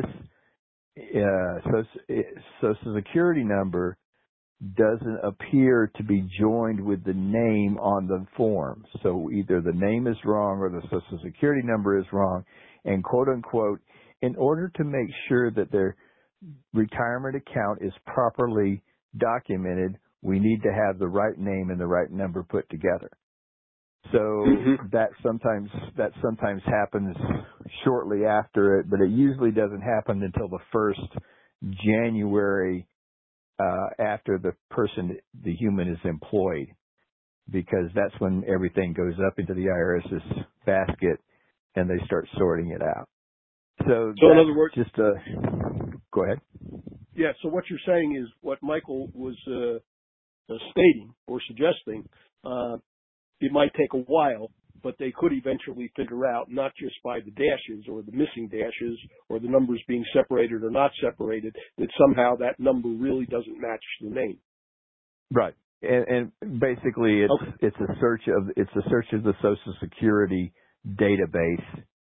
Social Security number doesn't appear to be joined with the name on the form. So either the name is wrong or the Social Security number is wrong, and quote unquote, in order to make sure that their retirement account is properly documented, we need to have the right name and the right number put together. So that sometimes happens shortly after it, but it usually doesn't happen until the first January after the human is employed, because that's when everything goes up into the IRS's basket and they start sorting it out. So in other words, go ahead. Yeah. So what you're saying is what Michael was stating or suggesting. It might take a while, but they could eventually figure out, not just by the dashes or the missing dashes or the numbers being separated or not separated, that somehow that number really doesn't match the name. Right. And basically it's a search of the Social Security database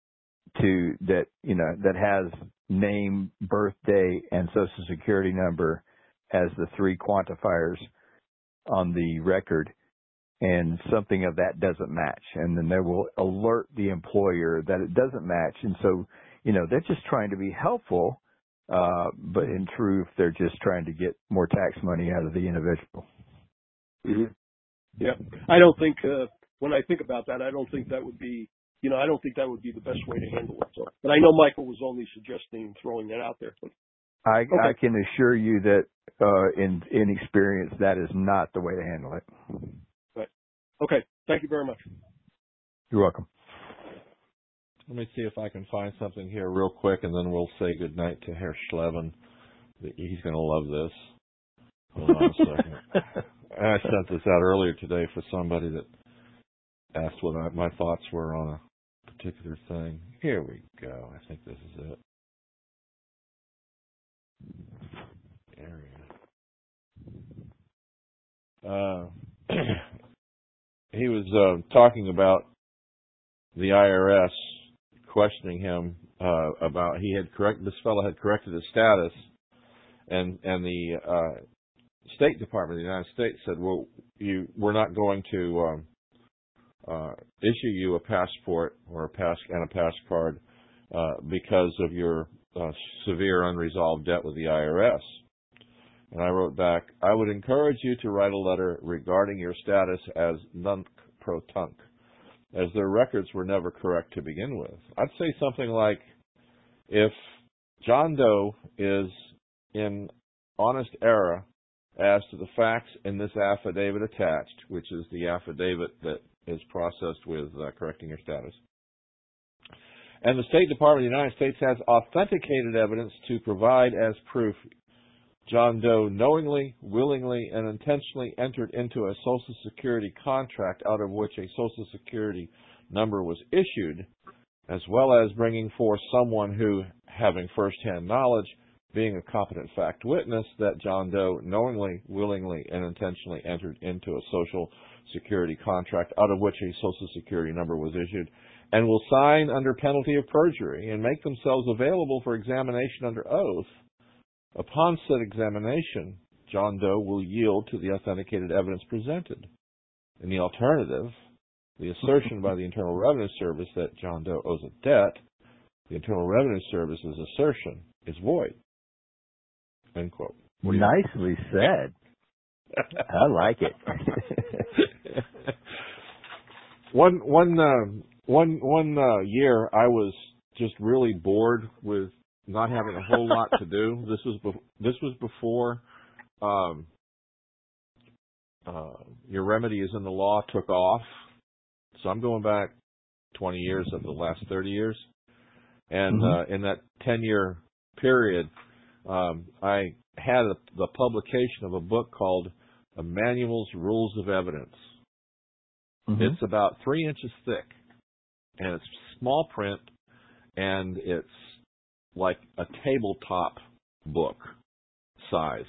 that has name, birthday, and Social Security number as the three quantifiers on the record, and something of that doesn't match, and then they will alert the employer that it doesn't match. And so, they're just trying to be helpful, but in truth, they're just trying to get more tax money out of the individual. Mm-hmm. Yeah, I don't think when I think about that, I don't think that would be, I don't think that would be the best way to handle it. So, but I know Michael was only suggesting throwing that out there. But, I can assure you that in experience, that is not the way to handle it. Right. Okay. Thank you very much. You're welcome. Let me see if I can find something here real quick, and then we'll say goodnight to Herr Schleben. He's going to love this. Hold on a second. I sent this out earlier today for somebody that asked what my thoughts were on a particular thing. Here we go. I think this is it. He was talking about the IRS questioning him about this fellow had corrected his status, and the State Department of the United States said, well, we're not going to issue you a passport or a pass card because of your severe unresolved debt with the IRS. And I wrote back, I would encourage you to write a letter regarding your status as nunc pro tunc, as their records were never correct to begin with. I'd say something like, if John Doe is in honest error as to the facts in this affidavit attached, which is the affidavit that is processed with correcting your status, and the State Department of the United States has authenticated evidence to provide as proof John Doe knowingly, willingly, and intentionally entered into a Social Security contract out of which a Social Security number was issued, as well as bringing forth someone who, having first-hand knowledge, being a competent fact witness, that John Doe knowingly, willingly, and intentionally entered into a Social Security contract out of which a Social Security number was issued, and will sign under penalty of perjury and make themselves available for examination under oath. Upon said examination, John Doe will yield to the authenticated evidence presented. In the alternative, the assertion by the Internal Revenue Service that John Doe owes a debt, the Internal Revenue Service's assertion is void. End quote. Nicely said. I like it. One year, I was just really bored with not having a whole lot to do. This was before Your Remedy is in the Law took off. So I'm going back 20 years of the last 30 years. And in that 10-year period, I had the publication of a book called Emanuel's Rules of Evidence. It's about 3 inches thick, and it's small print, and it's like a tabletop book size.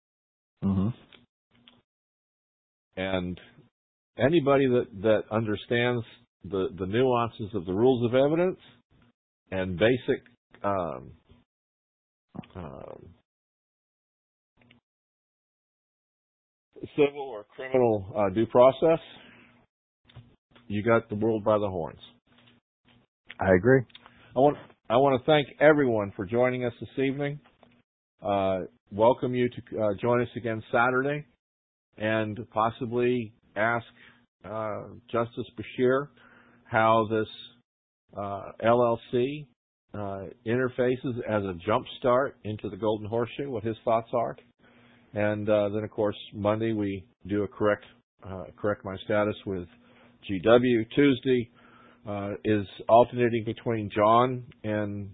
And anybody that understands the nuances of the rules of evidence and basic civil or criminal due process, you got the world by the horns. I agree. I want to thank everyone for joining us this evening. Welcome you to join us again Saturday, and possibly ask Justice Bashir how this LLC interfaces as a jump start into the Golden Horseshoe, what his thoughts are. And then, of course, Monday we do a correct my status with GW. Tuesday is alternating between John and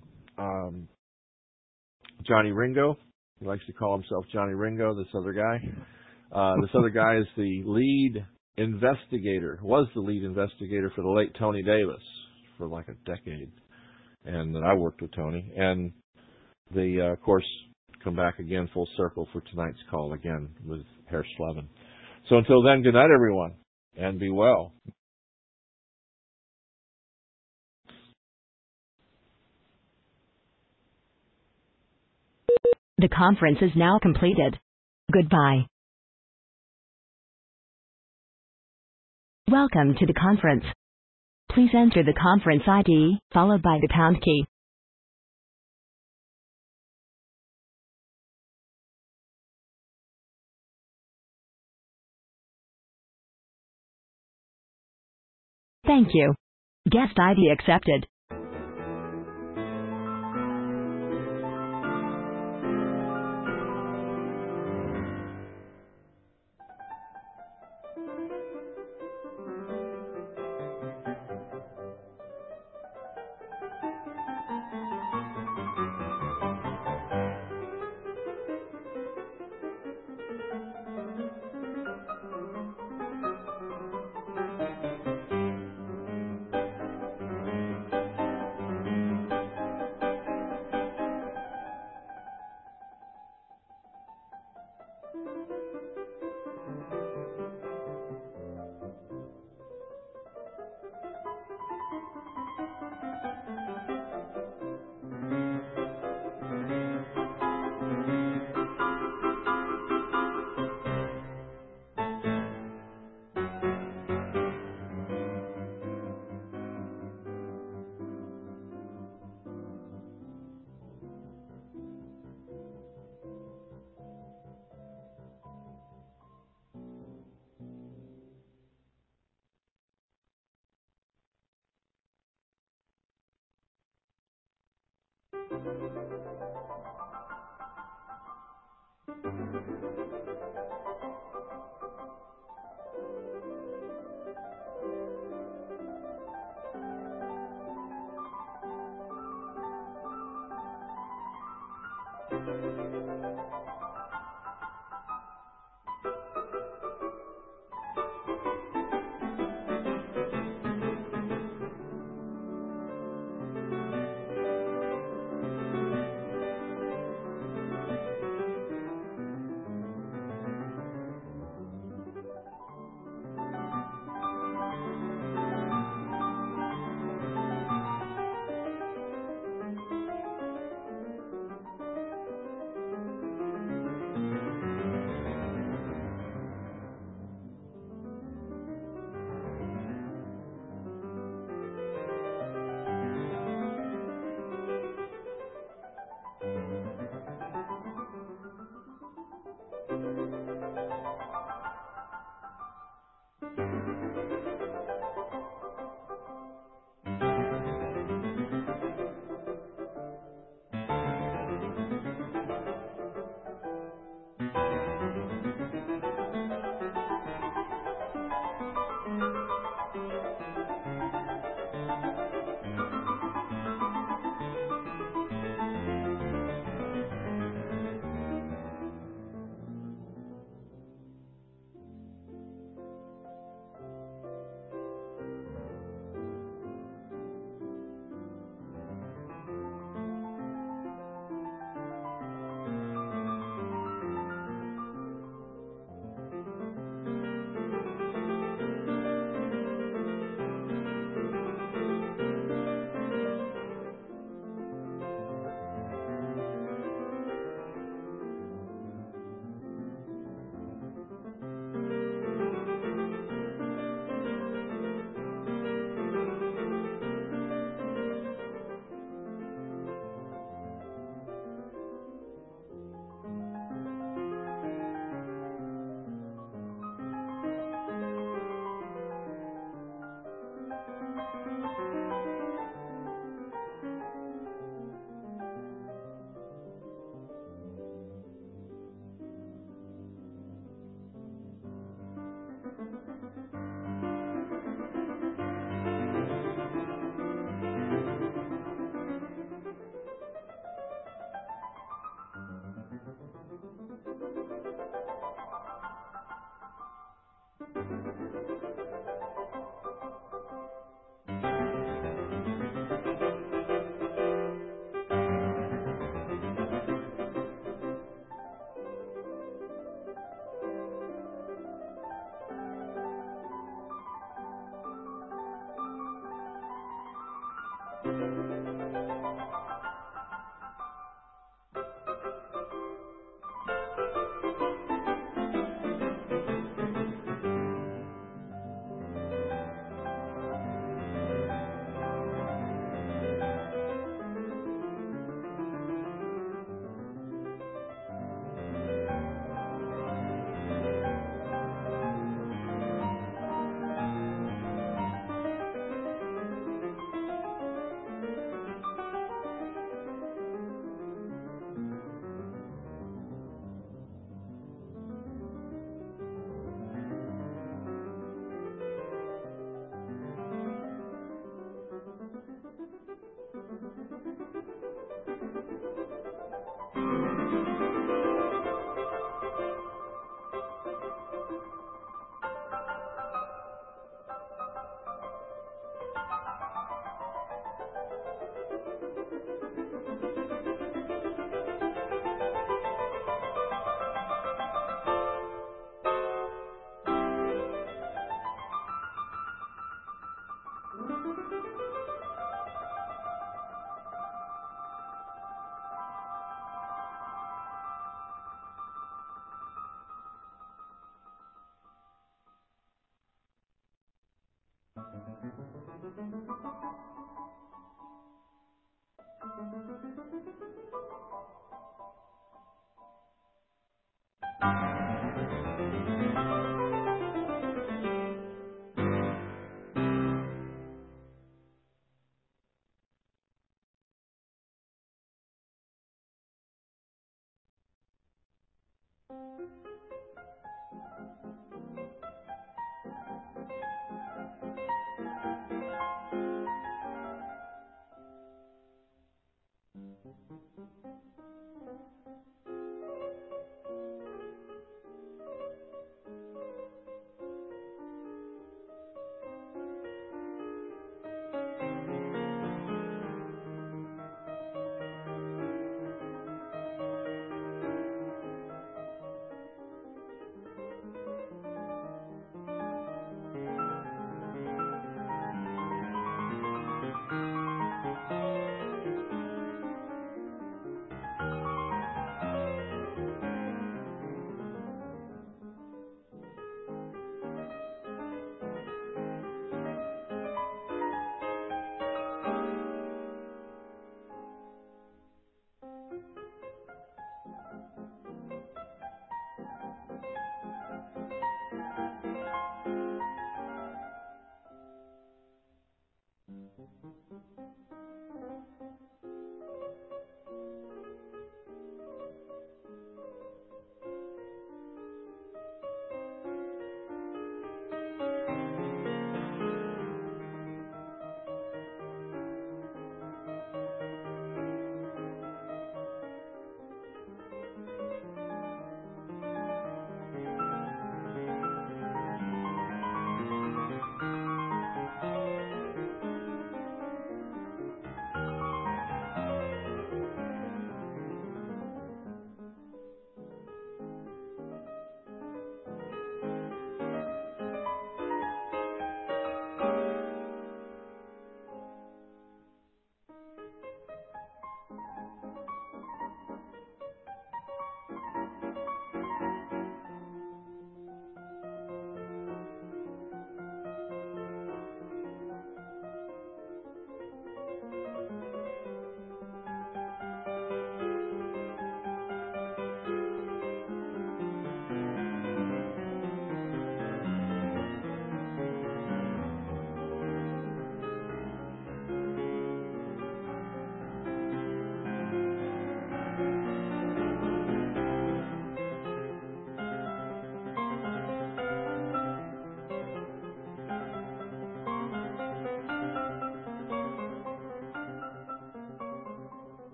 Johnny Ringo. He likes to call himself Johnny Ringo, this other guy. This other guy is the lead investigator, was the lead investigator for the late Tony Davis for like a decade. And I worked with Tony. And they, of course, come back again full circle for tonight's call again with Herr Schleben. So until then, good night, everyone, and be well. The conference is now completed. Goodbye. Welcome to the conference. Please enter the conference ID, followed by the pound key. Thank you. Guest ID accepted.